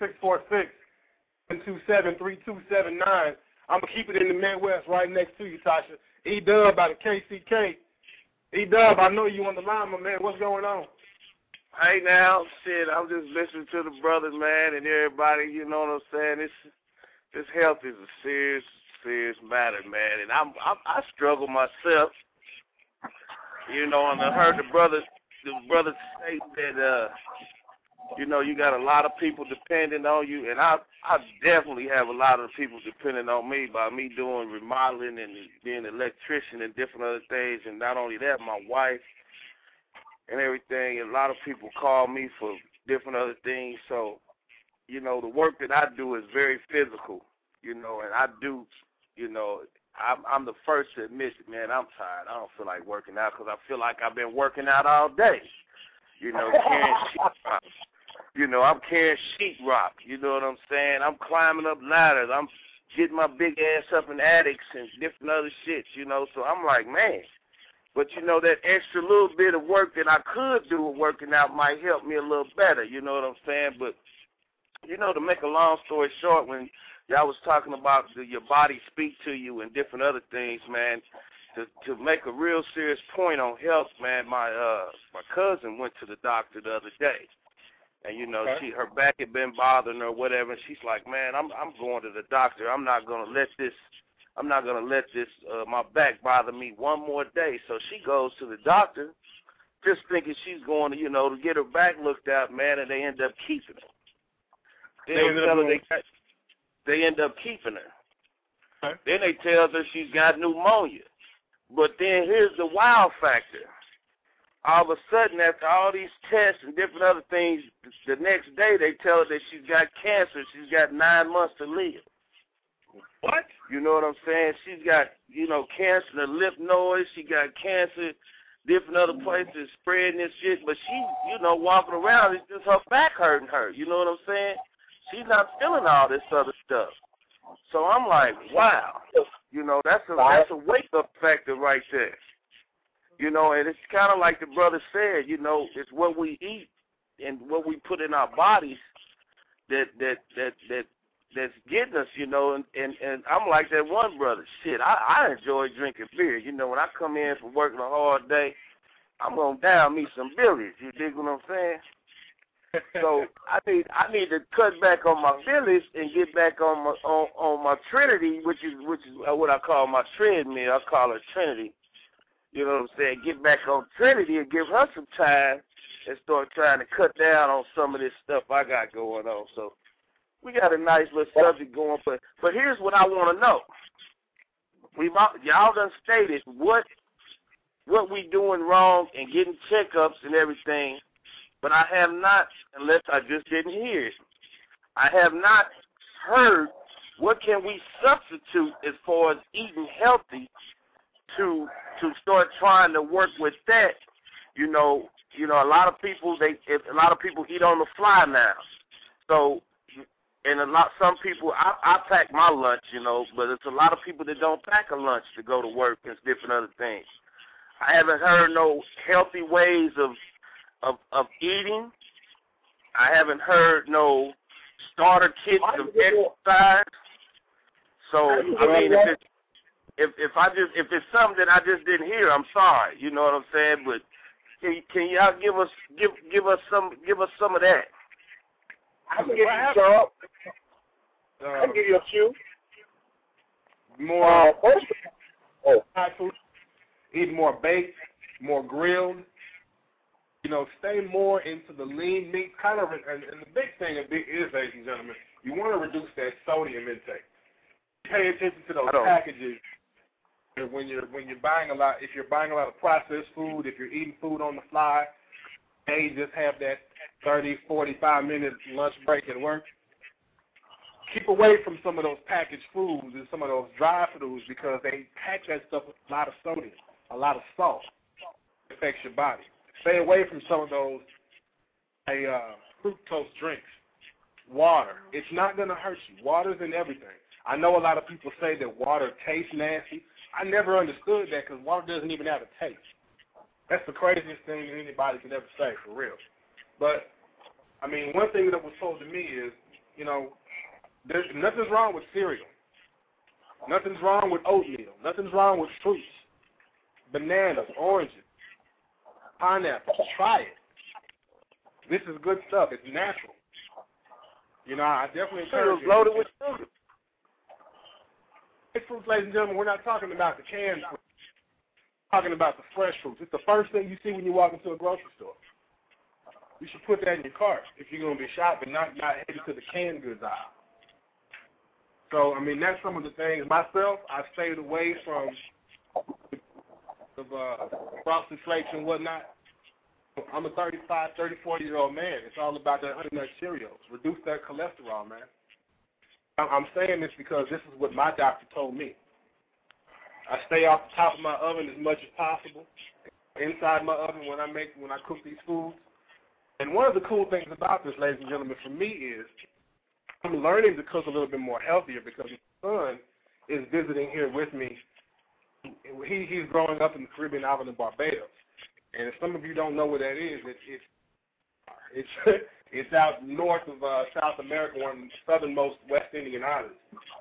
646-727-3279. I'm going to keep it in the Midwest right next to you, Tasha. E-Dub out of KCK. E-Dub, I know you on the line, my man. What's going on? Hey, now, shit, I'm just listening to the brothers, man, and everybody, you know what I'm saying? This health is a serious, serious matter, man, and I struggle myself, you know, and I heard the brothers say that, you know, you got a lot of people depending on you, and I definitely have a lot of people depending on me by me doing remodeling and being an electrician and different other things, and not only that, my wife and everything. A lot of people call me for different other things, so, you know, the work that I do is very physical, you know, and I do, you know, I'm the first to admit it, man, I'm tired. I don't feel like working out because I feel like I've been working out all day, you know, carrying sheetrock. You know, I'm carrying sheetrock, you know what I'm saying? I'm climbing up ladders. I'm getting my big ass up in attics and different other shit, you know, so I'm like, man. But, you know, that extra little bit of work that I could do with working out might help me a little better, you know what I'm saying? But, you know, to make a long story short, when y'all was talking about your body speak to you and different other things, man, to make a real serious point on health, man, my cousin went to the doctor the other day. And, you know, her back had been bothering her or whatever, and she's like, man, I'm going to the doctor. I'm not going to let this my back bother me one more day. So she goes to the doctor just thinking she's going to, you know, to get her back looked at, man, and they end up keeping her. They end up keeping her. Okay. Then they tell her she's got pneumonia. But then here's the wow factor. All of a sudden, after all these tests and different other things, the next day they tell her that she's got cancer. She's got 9 months to live. What? You know what I'm saying? She's got, you know, cancer in the lymph nodes. She got cancer different other places spreading this shit. But she, you know, walking around, it's just her back hurting her. You know what I'm saying? She's not feeling all this other stuff. So I'm like, wow. You know, that's a wake-up factor right there. You know, and it's kind of like the brother said, you know, it's what we eat and what we put in our bodies that's getting us, you know, and I'm like that one brother. Shit, I enjoy drinking beer. You know, when I come in from working a hard day, I'm going to down me some Billies. You dig what I'm saying? So I need to cut back on my Billies and get back on my Trinity, which is what I call my treadmill. I call it Trinity. You know what I'm saying? Get back on Trinity and give her some time and start trying to cut down on some of this stuff I got going on. So we got a nice little subject going, but here's what I want to know. Y'all done stated what we doing wrong and getting checkups and everything, but I have not, unless I just didn't hear it, I have not heard what can we substitute as far as eating healthy to start trying to work with that. You know, a lot of people eat on the fly now. So, and some people, I pack my lunch, you know, but it's a lot of people that don't pack a lunch to go to work and different other things. I haven't heard no healthy ways of eating. I haven't heard no starter kits of exercise. So, I mean, if it's something that I just didn't hear, I'm sorry. You know what I'm saying? But can y'all give us some of that? I can give you some. I can give you a few. More hot food, eat more baked, more grilled. You know, stay more into the lean meat kind of. And the big thing is, ladies and gentlemen, you want to reduce that sodium intake. Pay attention to those packages. When you're buying a lot, if you're buying a lot of processed food, if you're eating food on the fly, they just have that 30, 45-minute lunch break at work. keep away from some of those packaged foods and some of those dry foods because they pack that stuff with a lot of sodium, a lot of salt. It affects your body. Stay away from some of those fructose drinks. Water. It's not going to hurt you. Water's in everything. I know a lot of people say that water tastes nasty. I never understood that because water doesn't even have a taste. That's the craziest thing anybody could ever say, for real. But, I mean, one thing that was told to me is, you know, there's nothing's wrong with cereal. Nothing's wrong with oatmeal. Nothing's wrong with fruits, bananas, oranges, pineapple. Try it. This is good stuff. It's natural. You know, I definitely encourage you. Loaded with sugar. Fruits, ladies and gentlemen, we're not talking about the canned fruit. We're talking about the fresh fruits. It's the first thing you see when you walk into a grocery store. You should put that in your cart if you're going to be shopping, not headed to the canned goods aisle. So, I mean, that's some of the things. Myself, I've stayed away from Frosted Flakes and whatnot. I'm a 35, 34-year-old man. It's all about that Honey Nut Cheerios. Reduce that cholesterol, man. I'm saying this because this is what my doctor told me. I stay off the top of my oven as much as possible, inside my oven when I cook these foods. And one of the cool things about this, ladies and gentlemen, for me is I'm learning to cook a little bit more healthier because my son is visiting here with me. He's growing up in the Caribbean island of Barbados. And if some of you don't know where that is, it's out north of South America, one of the southernmost West Indian islands.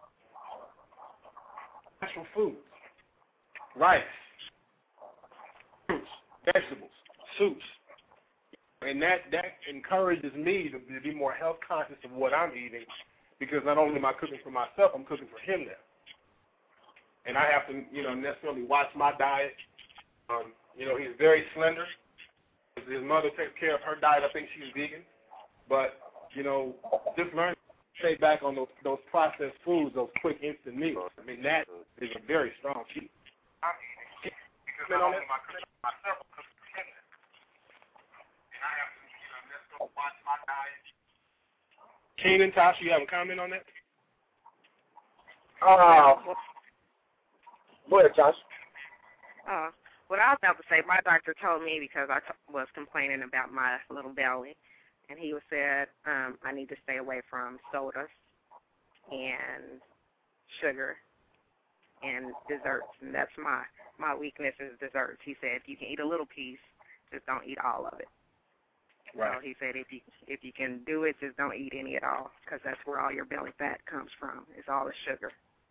Natural foods, rice, fruits, vegetables, soups. And that encourages me to be more health conscious of what I'm eating because not only am I cooking for myself, I'm cooking for him now. And I have to, necessarily watch my diet. He's very slender. His mother takes care of her diet. I think she's vegan. But, just learn to stay back on those processed foods, those quick instant meals. I mean, that is a very strong key. And I have to, watch my diet. Keenan, Tasha, you have a comment on that? Go ahead, Josh. What I was about to say, my doctor told me because I was complaining about my little belly, and he said I need to stay away from sodas and sugar and desserts, and that's my weakness is desserts. He said if you can eat a little piece, just don't eat all of it. Right. So he said if you can do it, just don't eat any at all because that's where all your belly fat comes from. It's all the sugar.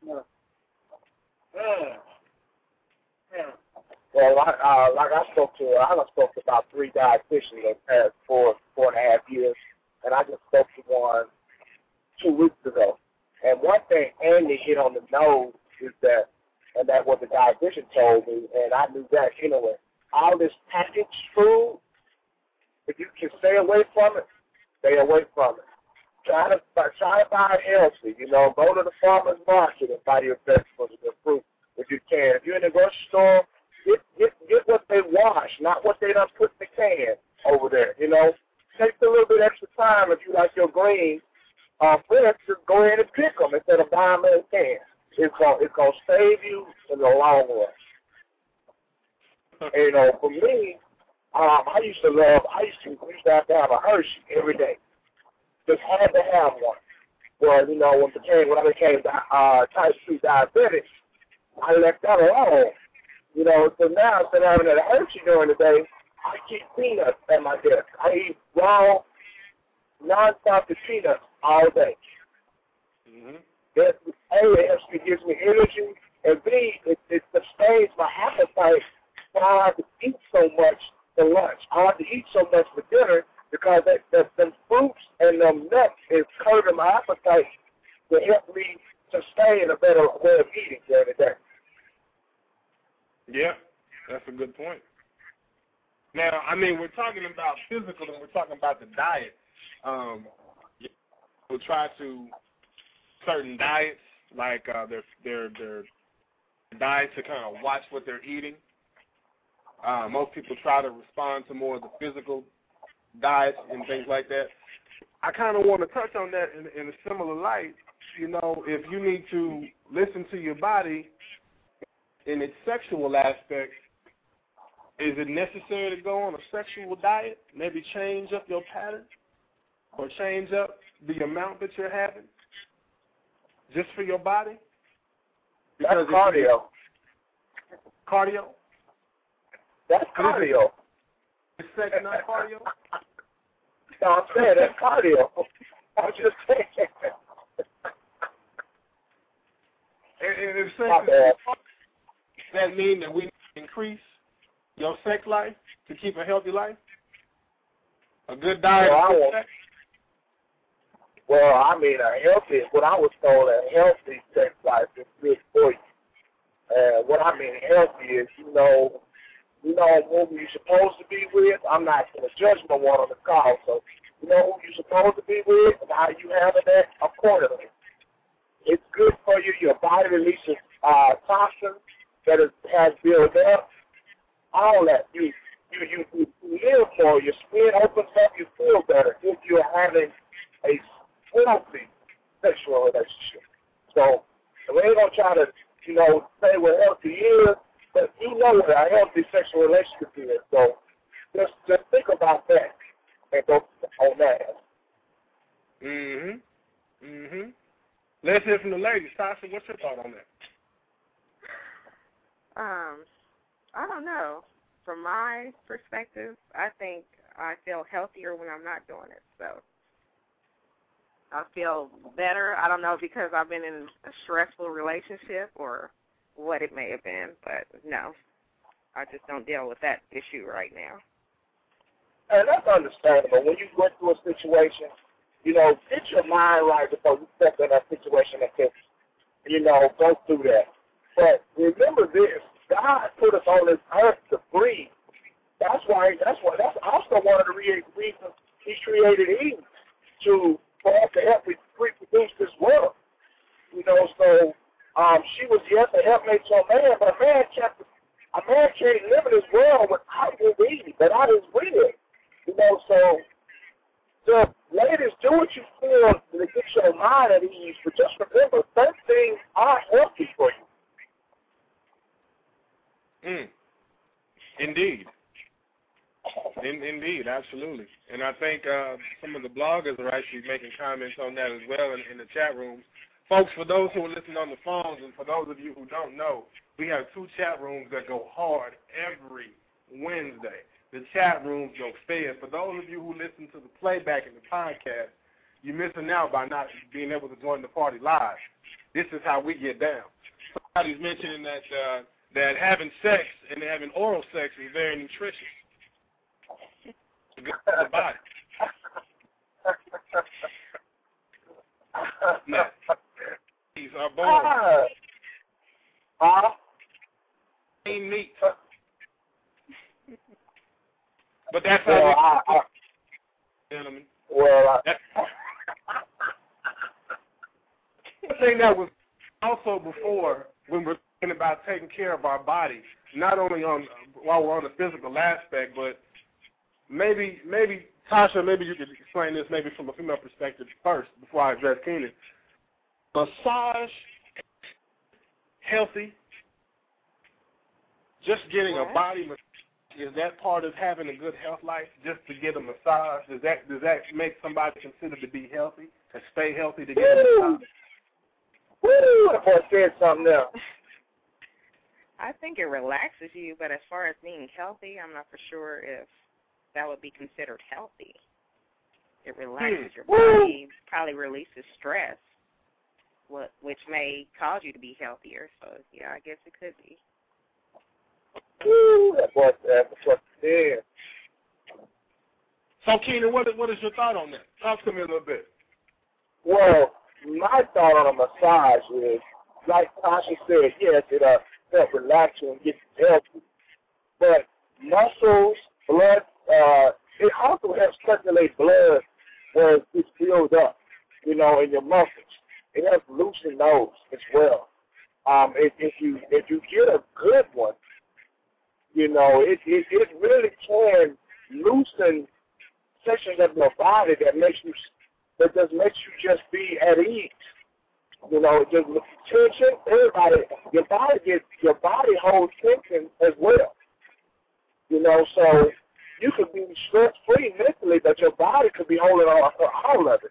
Well, like I spoke to about 3 dietitians in the past 4.5 years, and I just spoke to one 2 weeks ago. And one thing Andy hit on the nose is that, and that's what the dietitian told me, and I knew that anyway. All this packaged food, if you can stay away from it, stay away from it. Try to buy healthy. Go to the farmer's market and buy your vegetables and your fruit if you can. If you're in the grocery store, get what they wash, not what they done put in the can over there. Take a little bit extra time if you like your greens. Just go ahead and pick them instead of buying them in a can. It's gonna save you in the long run. And, for me, I used to have to have a Hershey every day. Just had to have one. Well, when I became type 2 diabetic, I left that alone. So now instead of having a Hershey during the day, I keep peanuts at my desk. I eat raw, non-salted peanuts all day. Mm-hmm. It gives me energy, and B, it sustains my appetite. So I don't have to eat so much for lunch. I don't have to eat so much for dinner because them fruits and them nuts is curbing my appetite to help me sustain a better way of eating during the day. Yeah, that's a good point. Now, I mean, we're talking about physical and we're talking about the diet. We'll try to certain diets, like their diet to kind of watch what they're eating. Most people try to respond to more of the physical diets and things like that. I kind of want to touch on that in a similar light. You know, if you need to listen to your body in its sexual aspect, is it necessary to go on a sexual diet? Maybe change up your pattern or change up the amount that you're having just for your body? That's cardio. Cardio? That's cardio. Is sex not cardio? No, I'm saying that's cardio. I'm just saying. And if sex is cardio, does that mean that we need to increase your sex life to keep a healthy life? A good diet of good sex? Well, I mean, what I was told, a healthy sex life is good for you. What I mean healthy is, you know who you're supposed to be with. I'm not going to judge no one on the call, so you know who you're supposed to be with and how you handle that accordingly. It's good for you. Your body releases toxins that has built up. All that. You live more. Your skin opens up. You feel better if you're having a healthy sexual relationship. So we ain't going to try to, say what healthy is, but you know what a healthy sexual relationship is. So just think about that and go on that. Mm-hmm. Let's hear from the ladies. Tasha, what's your thought on that? I don't know. From my perspective, I think I feel healthier when I'm not doing it. So I feel better. I don't know because I've been in a stressful relationship or what it may have been, but no, I just don't deal with that issue right now. And that's understandable. When you go through a situation, get your mind right before you step in that situation and go through that. But remember this, God put us on this earth to breathe. That's also one of the reasons He created Eve for us to help reproduce this world. So she was a helpmate to a man, but a man can't live in this world without his Eve, without his rib. So the ladies, do what you feel to get your mind at ease, but just remember, some things are healthy for you. Indeed. Indeed, absolutely. And I think some of the bloggers are actually making comments on that as well in the chat rooms. Folks, for those who are listening on the phones and for those of you who don't know, we have 2 chat rooms that go hard every Wednesday. The chat rooms go fed. For those of you who listen to the playback and the podcast, you're missing out by not being able to join the party live. This is how we get down. Somebody's mentioning that having sex and having oral sex is very nutritious. It's good for the body. Now, these are bones. Ain't meat. But that's how gentlemen. The thing that was also before when we're thinking about taking care of our bodies, not only while we're on the physical aspect, but maybe Tasha, maybe you could explain this maybe from a female perspective first before I address Keenan. Massage, healthy, just getting a body massage. Is that part of having a good health life, just to get a massage? Does that make somebody consider to be healthy, to stay healthy, to get a massage? Woo! That boy said something else. I think it relaxes you, but as far as being healthy, I'm not for sure if that would be considered healthy. It relaxes your body, probably releases stress, which may cause you to be healthier. So, yeah, I guess it could be. Woo, that's what it is. So, Keenan, what is your thought on that? Talk to me a little bit. Well, my thought on a massage is, like Tasha said, yes, it helps relax you and get you healthy. But muscles, blood, it also helps circulate blood where it's filled up, in your muscles. It helps loosen those as well. If you get a good one, it really can loosen sections of your body that makes you be at ease. You know, just tension. Everybody, your body holds tension as well. You know, so you could be stress free mentally, but your body could be holding on for all of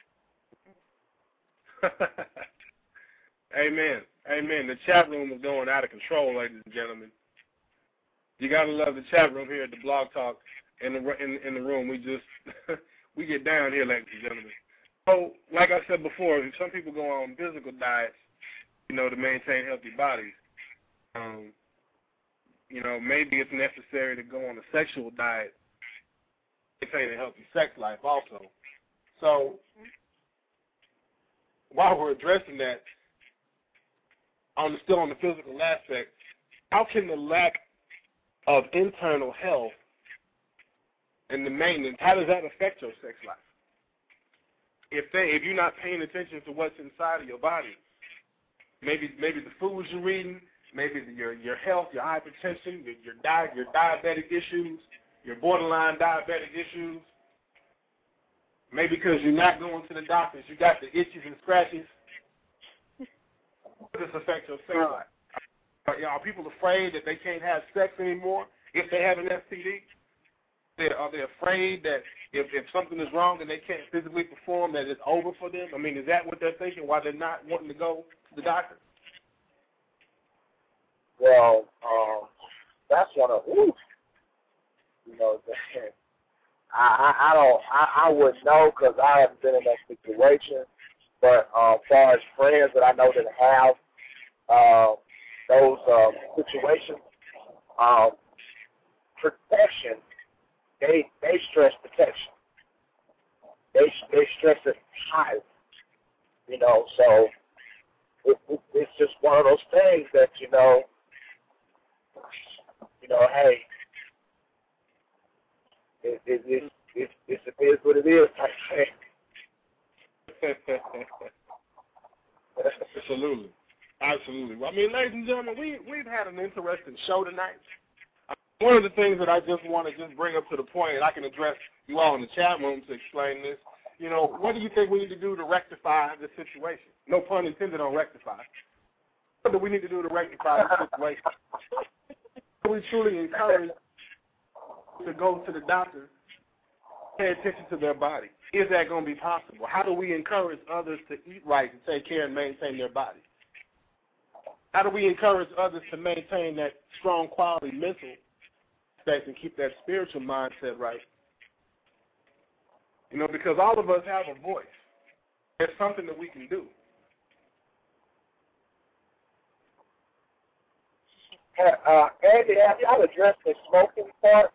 it. Amen. Amen. The chat room is going out of control, ladies and gentlemen. You gotta love the chat room here at the Blog Talk in the room. We just we get down here, ladies and gentlemen. So, like I said before, some people go on physical diets, you know, to maintain healthy bodies. You know, maybe it's necessary to go on a sexual diet to maintain a healthy sex life also. So, while we're addressing that, still on the physical aspect, how can the lack of internal health and the maintenance, how does that affect your sex life? If you're not paying attention to what's inside of your body, maybe the foods you're eating, maybe your health, your hypertension, your diabetic issues, your borderline diabetic issues, maybe because you're not going to the doctors, you got the itches and scratches. How does this affect your sex life? Are people afraid that they can't have sex anymore if they have an STD? Are they afraid that if something is wrong and they can't physically perform, that it's over for them? I mean, is that what they're thinking, why they're not wanting to go to the doctor? Well, that's one of, you know, I wouldn't know because I haven't been in that situation. But as far as friends that I know that have those situations, protection, they stress protection. They stress it high, you know. So it's just one of those things that you know, hey, it is what it is type thing. Absolutely. Well, I mean, ladies and gentlemen, we've had an interesting show tonight. One of the things that I just want to just bring up to the point, and I can address you all in the chat room to explain this, you know, what do you think we need to do to rectify the situation? No pun intended on rectify. What do we need to do to rectify the situation? We truly encourage to go to the doctor, pay attention to their body. Is that going to be possible? How do we encourage others to eat right and take care and maintain their body? How do we encourage others to maintain that strong quality mental aspect and keep that spiritual mindset right? You know, because all of us have a voice. There's something that we can do. Andy, have y'all addressed the smoking part?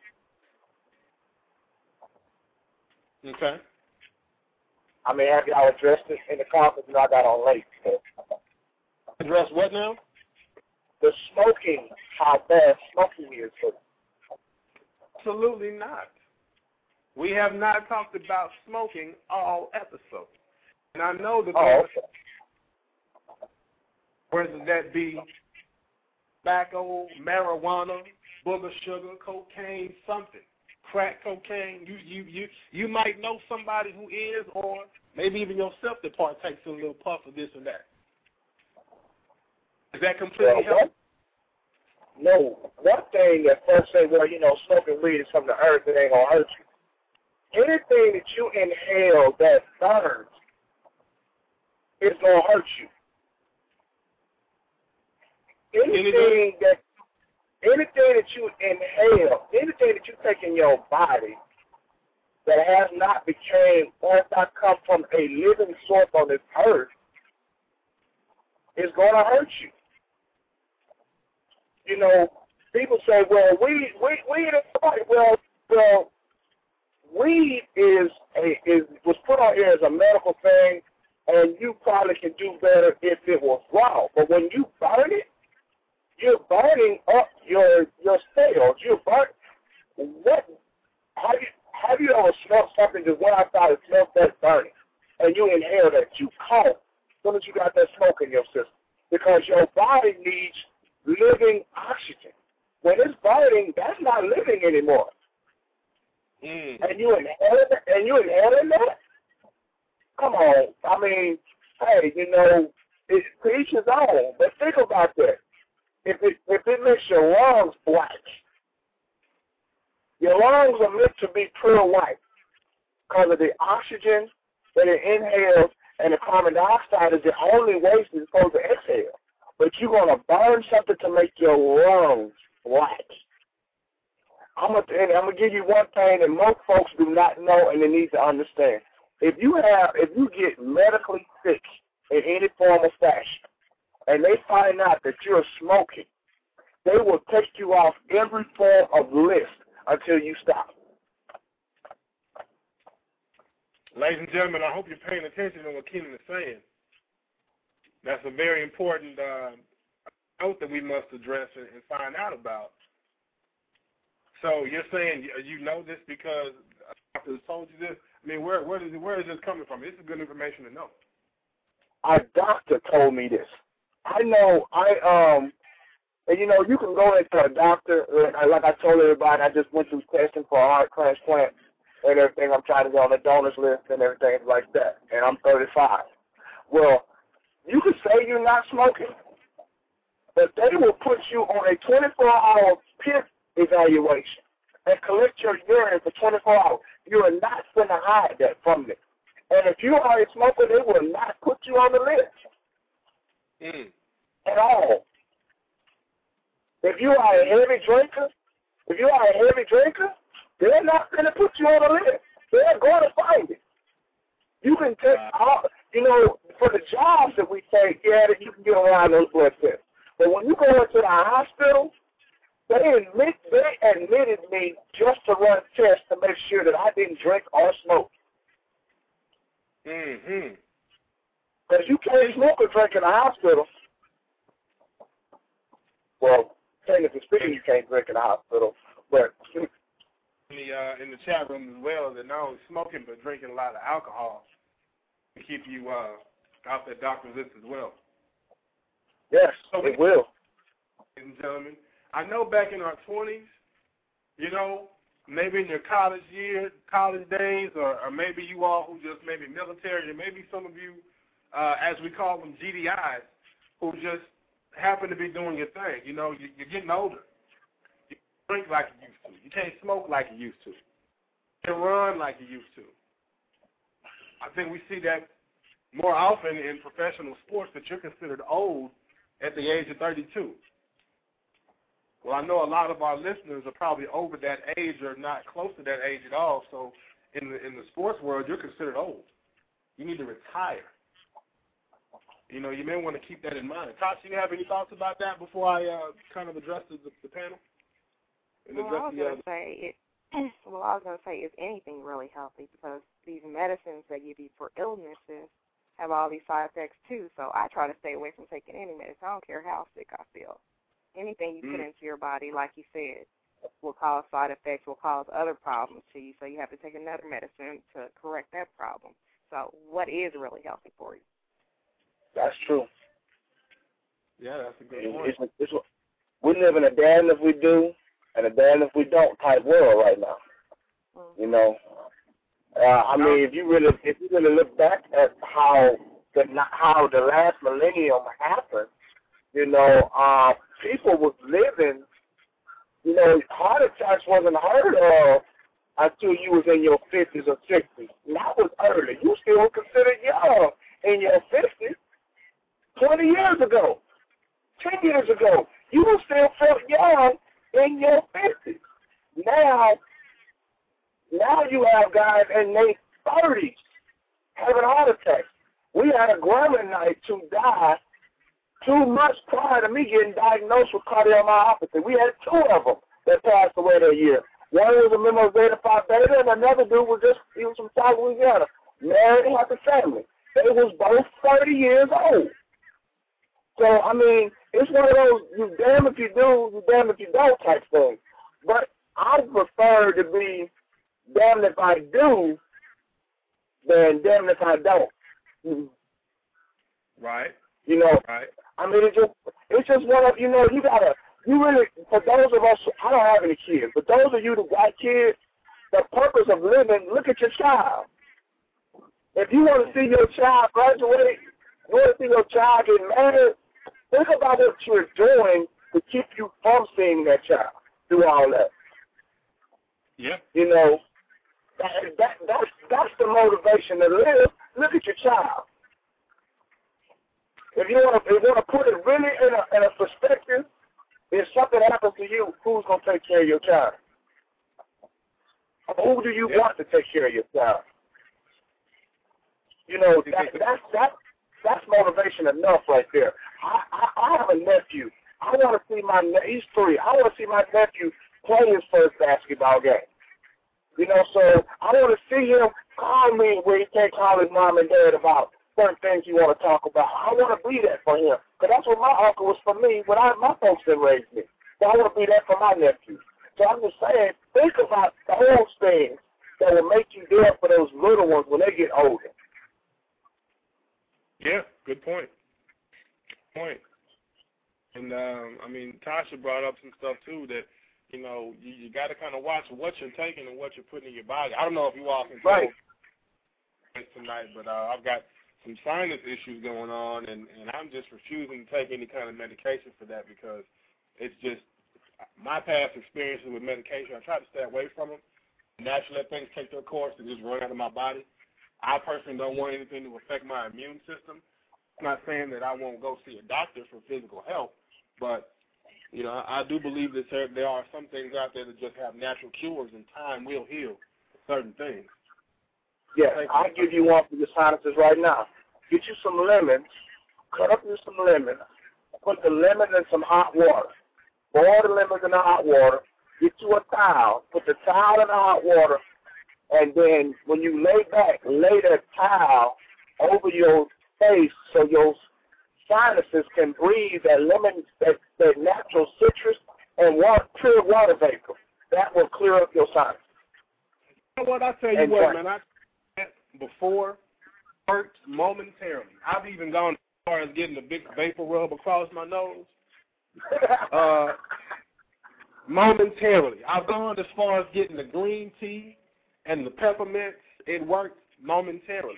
Okay. I mean, have y'all addressed it in the conference? I got on late. So. Address what now? The smoking, how bad smoking is for them. Absolutely not. We have not talked about smoking all episode. And I know that whether that be tobacco, marijuana, booger sugar, cocaine, something, crack cocaine, you might know somebody who is, or maybe even yourself that partakes in a little puff of this or that. Is that completely healthy? No. One thing that folks say, well, you know, smoking weed is from the earth, it ain't going to hurt you. Anything that you inhale that burns is going to hurt you. Anything that you inhale, anything that you take in your body that has not became or has not come from a living source on this earth is going to hurt you. You know, people say, well, weed is fine. Well, weed was put on here as a medical thing, and you probably can do better if it was raw. But when you burn it, you're burning up your cells. You're have you ever smelled something that went outside and smelled that burning, and you inhale that? You cough as soon as you got that smoke in your system, because your body needs living oxygen. When it's burning, that's not living anymore. And you inhaling that, come on. I mean, hey, you know, it's to each his own. But think about that. If it makes your lungs black, your lungs are meant to be pure white because of the oxygen that it inhales, and the carbon dioxide is the only waste it's supposed to exhale. But you're going to burn something to make your lungs black. I'm going to give you one thing that most folks do not know and they need to understand. If you get medically sick in any form or fashion, and they find out that you're smoking, they will take you off every form of list until you stop. Ladies and gentlemen, I hope you're paying attention to what Keenan is saying. That's a very important note that we must address and find out about. So you're saying you know this because a doctor told you this? I mean, where is this coming from? This is good information to know. A doctor told me this. I know, and you know, you can go into a doctor, like I told everybody, I just went through testing for a heart transplant and everything. I'm trying to get on the donors list and everything like that, and I'm 35. Well, you can say you're not smoking, but they will put you on a 24-hour PIP evaluation and collect your urine for 24 hours. You are not going to hide that from them. And if you are a smoker, they will not put you on the list at all. If you are a heavy drinker, they're not going to put you on the list. They're going to find it. You can take all, you know, for the jobs that we take, yeah, that you can get around those blood tests. But when you go into the hospital, they admitted me just to run tests to make sure that I didn't drink or smoke. Because you can't smoke or drink in the hospital. Well, technically speaking, you can't drink in the hospital, but in the chat room as well, that not only smoking but drinking a lot of alcohol to keep you off that doctor's list as well. Yes, so it will. Ladies and gentlemen, I know back in our 20s, you know, maybe in your college days, or maybe you all who just maybe military, or maybe some of you, as we call them, GDIs, who just happen to be doing your thing. You know, you're getting older. You drink like you used to. You can't smoke like you used to. You can't run like you used to. I think we see that more often in professional sports, that you're considered old at the age of 32. Well, I know a lot of our listeners are probably over that age or not close to that age at all. So in the sports world, you're considered old. You need to retire. You know, you may want to keep that in mind. Tasha, you have any thoughts about that before I kind of address the panel? Well, I was going to say, is anything really healthy? Because these medicines they give you for illnesses have all these side effects too. So I try to stay away from taking any medicine. I don't care how sick I feel. Anything you put into your body, like you said, will cause side effects, will cause other problems to you. So you have to take another medicine to correct that problem. So what is really healthy for you? That's true. Yeah, that's a good point. We live in a damn if we do and a damn if we don't type world right now. You know, I mean, if you really look back at how the last millennium happened, you know, people was living. You know, heart attacks wasn't heard of until you was in your 50s or 60s. And that was early. You still were considered young in your 50s. 20 years ago, 10 years ago, you still felt young in your 50s. Now you have guys in their 30s having heart attacks. We had a Grammy night to die 2 months prior to me getting diagnosed with cardiomyopathy. We had 2 of them that passed away that year. One was a member of Zeta Phi Beta, and another dude he was from South Louisiana, married and had a family. They was both 30 years old. So, I mean, it's one of those, you damn if you do, you damn if you don't type thing. But I prefer to be damned if I do than damned if I don't. Right. You know, right. I mean, it's just one of, you know, you really, for those of us, I don't have any kids, but those of you who got kids, the purpose of living, look at your child. If you want to see your child graduate, you want to see your child get married, think about what you're doing to keep you from seeing that child do all that. Yeah. You know, that's the motivation to live. Look at your child. If you want to put it really in a perspective, if something happens to you, who's going to take care of your child? Who do you want to take care of your child? You know, that's motivation enough right there. I have a nephew. I want to see he's 3. I want to see my nephew play his first basketball game. You know, so I want to see him call me where he can't call his mom and dad about certain things you want to talk about. I want to be that for him. Because that's what my uncle was for me when my folks didn't raise me. So I want to be that for my nephew. So I'm just saying, think about those things that will make you there for those little ones when they get older. Yeah, good point. And, I mean, Tasha brought up some stuff, too, that, you know, you got to kind of watch what you're taking and what you're putting in your body. I don't know if you all can tell tonight, but I've got some sinus issues going on, and I'm just refusing to take any kind of medication for that because it's just my past experiences with medication. I try to stay away from them, naturally let things take their course and just run out of my body. I personally don't want anything to affect my immune system. I'm not saying that I won't go see a doctor for physical health, but you know, I do believe that there are some things out there that just have natural cures, and time will heal certain things. Yes, I'll give you one for your sinuses right now. Get you some lemons, cut up you some lemons, put the lemons in some hot water. Boil the lemons in the hot water. Get you a towel. Put the towel in the hot water, and then when you lay back, lay that towel over your face so your sinuses can breathe that lemon, that natural citrus and pure water vapor. That will clear up your sinuses. You know what? I tell you what, man. I before hurt momentarily. I've even gone as far as getting a big vapor rub across my nose. Momentarily. I've gone as far as getting the green tea and the peppermints. It worked momentarily.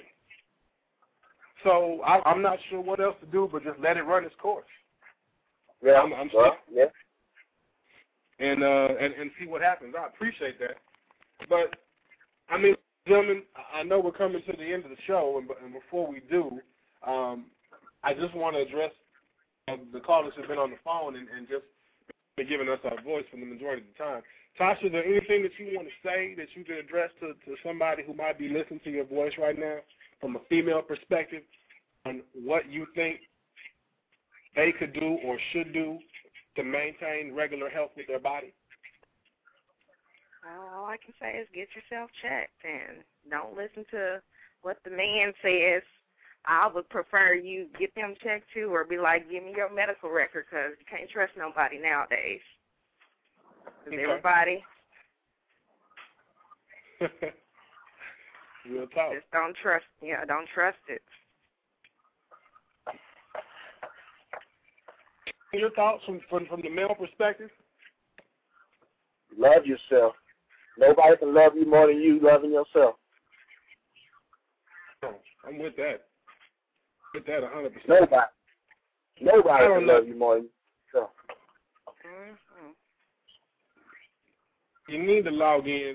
So I'm not sure what else to do but just let it run its course. Yeah, I'm yeah. And see what happens. I appreciate that. But, I mean, gentlemen, I know we're coming to the end of the show, and before we do, I just want to address the callers who've been on the phone and just been giving us our voice for the majority of the time. Tasha, is there anything that you want to say that you can address to somebody who might be listening to your voice right now from a female perspective on what you think they could do or should do to maintain regular health with their body? All I can say is get yourself checked and don't listen to what the man says. I would prefer you get them checked too, or be like, give me your medical record, because you can't trust nobody nowadays. Okay. Everybody. Real talk. Just don't trust. Yeah, don't trust it. Your thoughts from the male perspective? Love yourself. Nobody can love you more than you loving yourself. I'm with that. With that 100%. Nobody can love you more than yourself. Mm-hmm. You need to log in,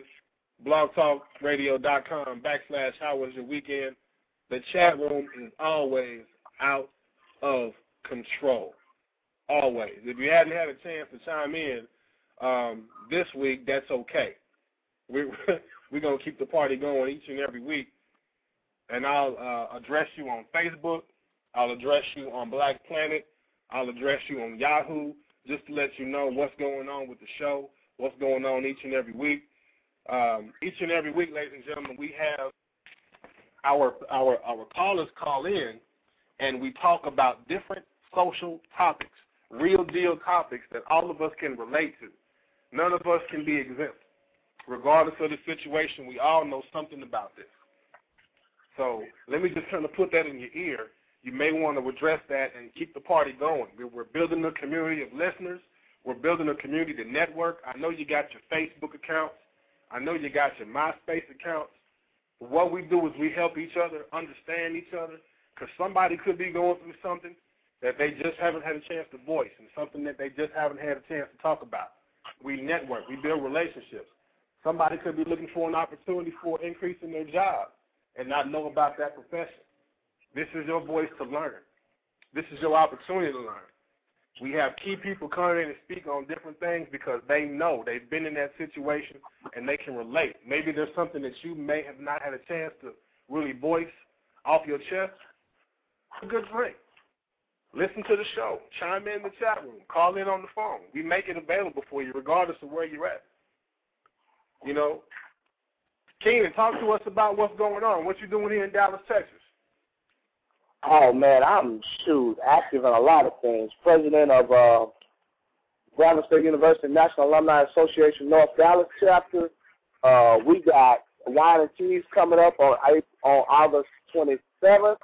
blogtalkradio.com/How was your weekend? The chat room is always out of control. Always. If you hadn't had a chance to chime in this week, that's okay. We're going to keep the party going each and every week. And I'll address you on Facebook. I'll address you on Black Planet. I'll address you on Yahoo, just to let you know what's going on with the show, what's going on each and every week. Each and every week, ladies and gentlemen, we have our callers call in, and we talk about different social topics, real deal topics that all of us can relate to. None of us can be exempt. Regardless of the situation, we all know something about this. So let me just kind of put that in your ear. You may want to address that and keep the party going. We're building a community of listeners. We're building a community to network. I know you got your Facebook accounts. I know you got your MySpace accounts. What we do is we help each other understand each other, because somebody could be going through something that they just haven't had a chance to voice and something that they just haven't had a chance to talk about. We network. We build relationships. Somebody could be looking for an opportunity for an increase in their job and not know about that profession. This is your voice to learn. This is your opportunity to learn. We have key people coming in and speak on different things because they know they've been in that situation and they can relate. Maybe there's something that you may have not had a chance to really voice off your chest. A good drink. Listen to the show. Chime in the chat room. Call in on the phone. We make it available for you regardless of where you're at. You know, Keenan, talk to us about what's going on. What you doing here in Dallas, Texas? Oh, man, I'm, active in a lot of things. President of Grambling State University National Alumni Association North Dallas chapter. We got Wine and Cheese coming up on August 21st,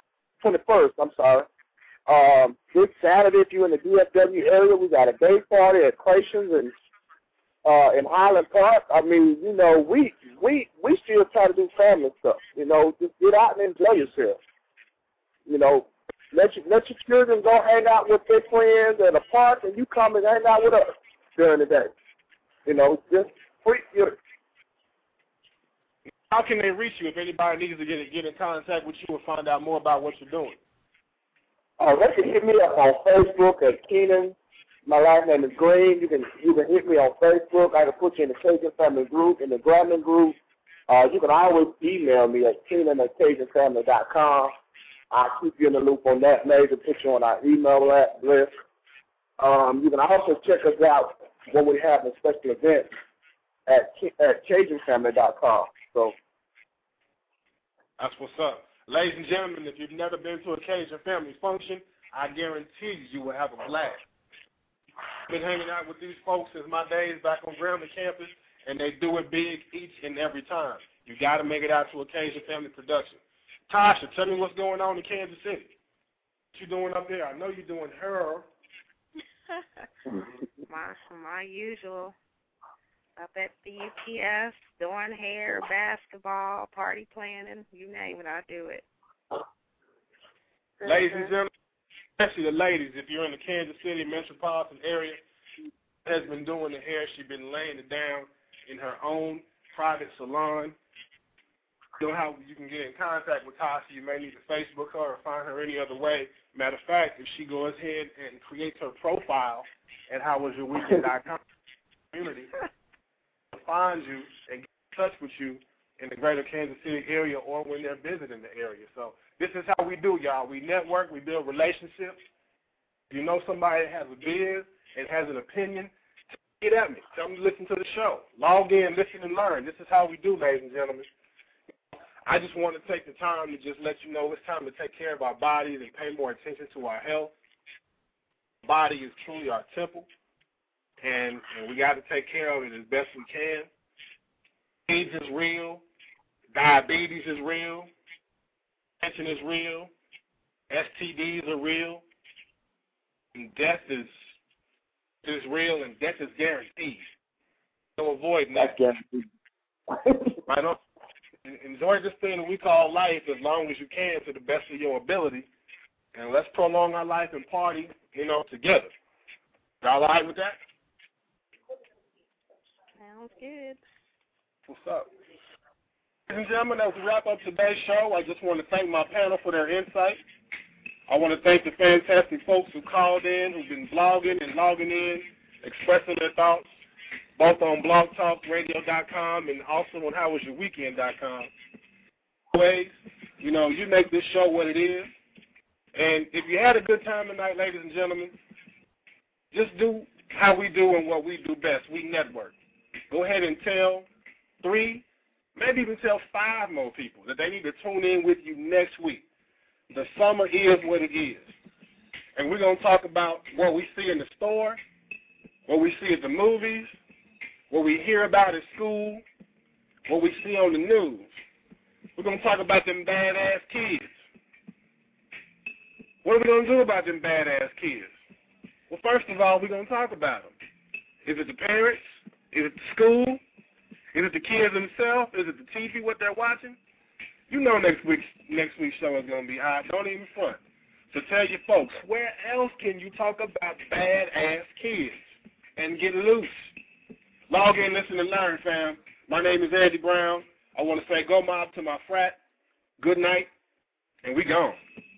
this Saturday, if you're in the DFW area, we got a day party at Creations and in Highland Park. I mean, you know, we still try to do family stuff. You know, just get out and enjoy yourself. You know, let your children go hang out with their friends at a park, and you come and hang out with us during the day. You know, just free. How can they reach you if anybody needs to get in contact with you and find out more about what you're doing? They can hit me up on Facebook at Keenan. My last name is Green. You can hit me on Facebook. I can put you in the Cajun Family group, in the Grambling group. You can always email me at Keenan@CajunFamily.com. I'll keep you in the loop on that. Maybe put you on our email list. You can also check us out when we have a special event at CajunFamily.com. So that's what's up. Ladies and gentlemen, if you've never been to a Cajun family function, I guarantee you will have a blast. I've been hanging out with these folks since my days back on Grambling campus, and they do it big each and every time. You got to make it out to a Cajun family production. Tasha, tell me what's going on in Kansas City. What you doing up there? I know you're doing her. my usual. Up at the UPS, doing hair, basketball, party planning, you name it, I do it. Ladies and gentlemen, especially the ladies, if you're in the Kansas City metropolitan area, has been doing the hair. She's been laying it down in her own private salon. You know how you can get in contact with Tasha. You may need to Facebook her or find her any other way. Matter of fact, if she goes ahead and creates her profile at howwasyourweekend.com community, find you and get in touch with you in the greater Kansas City area or when they're visiting the area. So this is how we do, y'all. We network, we build relationships. If you know somebody that has a biz and has an opinion, get at me. Tell them to listen to the show. Log in, listen, and learn. This is how we do, ladies and gentlemen. I just want to take the time to just let you know it's time to take care of our bodies and pay more attention to our health. Body is truly our temple. And we got to take care of it as best we can. AIDS is real. Diabetes is real. Tension is real. STDs are real. And death is real, and death is guaranteed. So avoid that. Right on. Enjoy this thing that we call life as long as you can to the best of your ability. And let's prolong our life and party, together. Y'all all right with that? Sounds good. What's up? Ladies and gentlemen, as we wrap up today's show, I just want to thank my panel for their insight. I want to thank the fantastic folks who called in, who've been blogging and logging in, expressing their thoughts, both on blogtalkradio.com and also on howwasyourweekend.com. Always, you make this show what it is. And if you had a good time tonight, ladies and gentlemen, just do how we do and what we do best. We network. Go ahead and tell 3, maybe even tell 5 more people that they need to tune in with you next week. The summer is what it is. And we're going to talk about what we see in the store, what we see at the movies, what we hear about at school, what we see on the news. We're going to talk about them badass kids. What are we going to do about them badass kids? Well, first of all, we're going to talk about them. Is it the parents? Is it the school? Is it the kids themselves? Is it the TV, what they're watching? You know next week's show is going to be hot. Don't even front. So tell your folks, where else can you talk about badass kids and get loose? Log in, listen, and learn, fam. My name is Andy Brown. I want to say go mob to my frat. Good night, and we gone.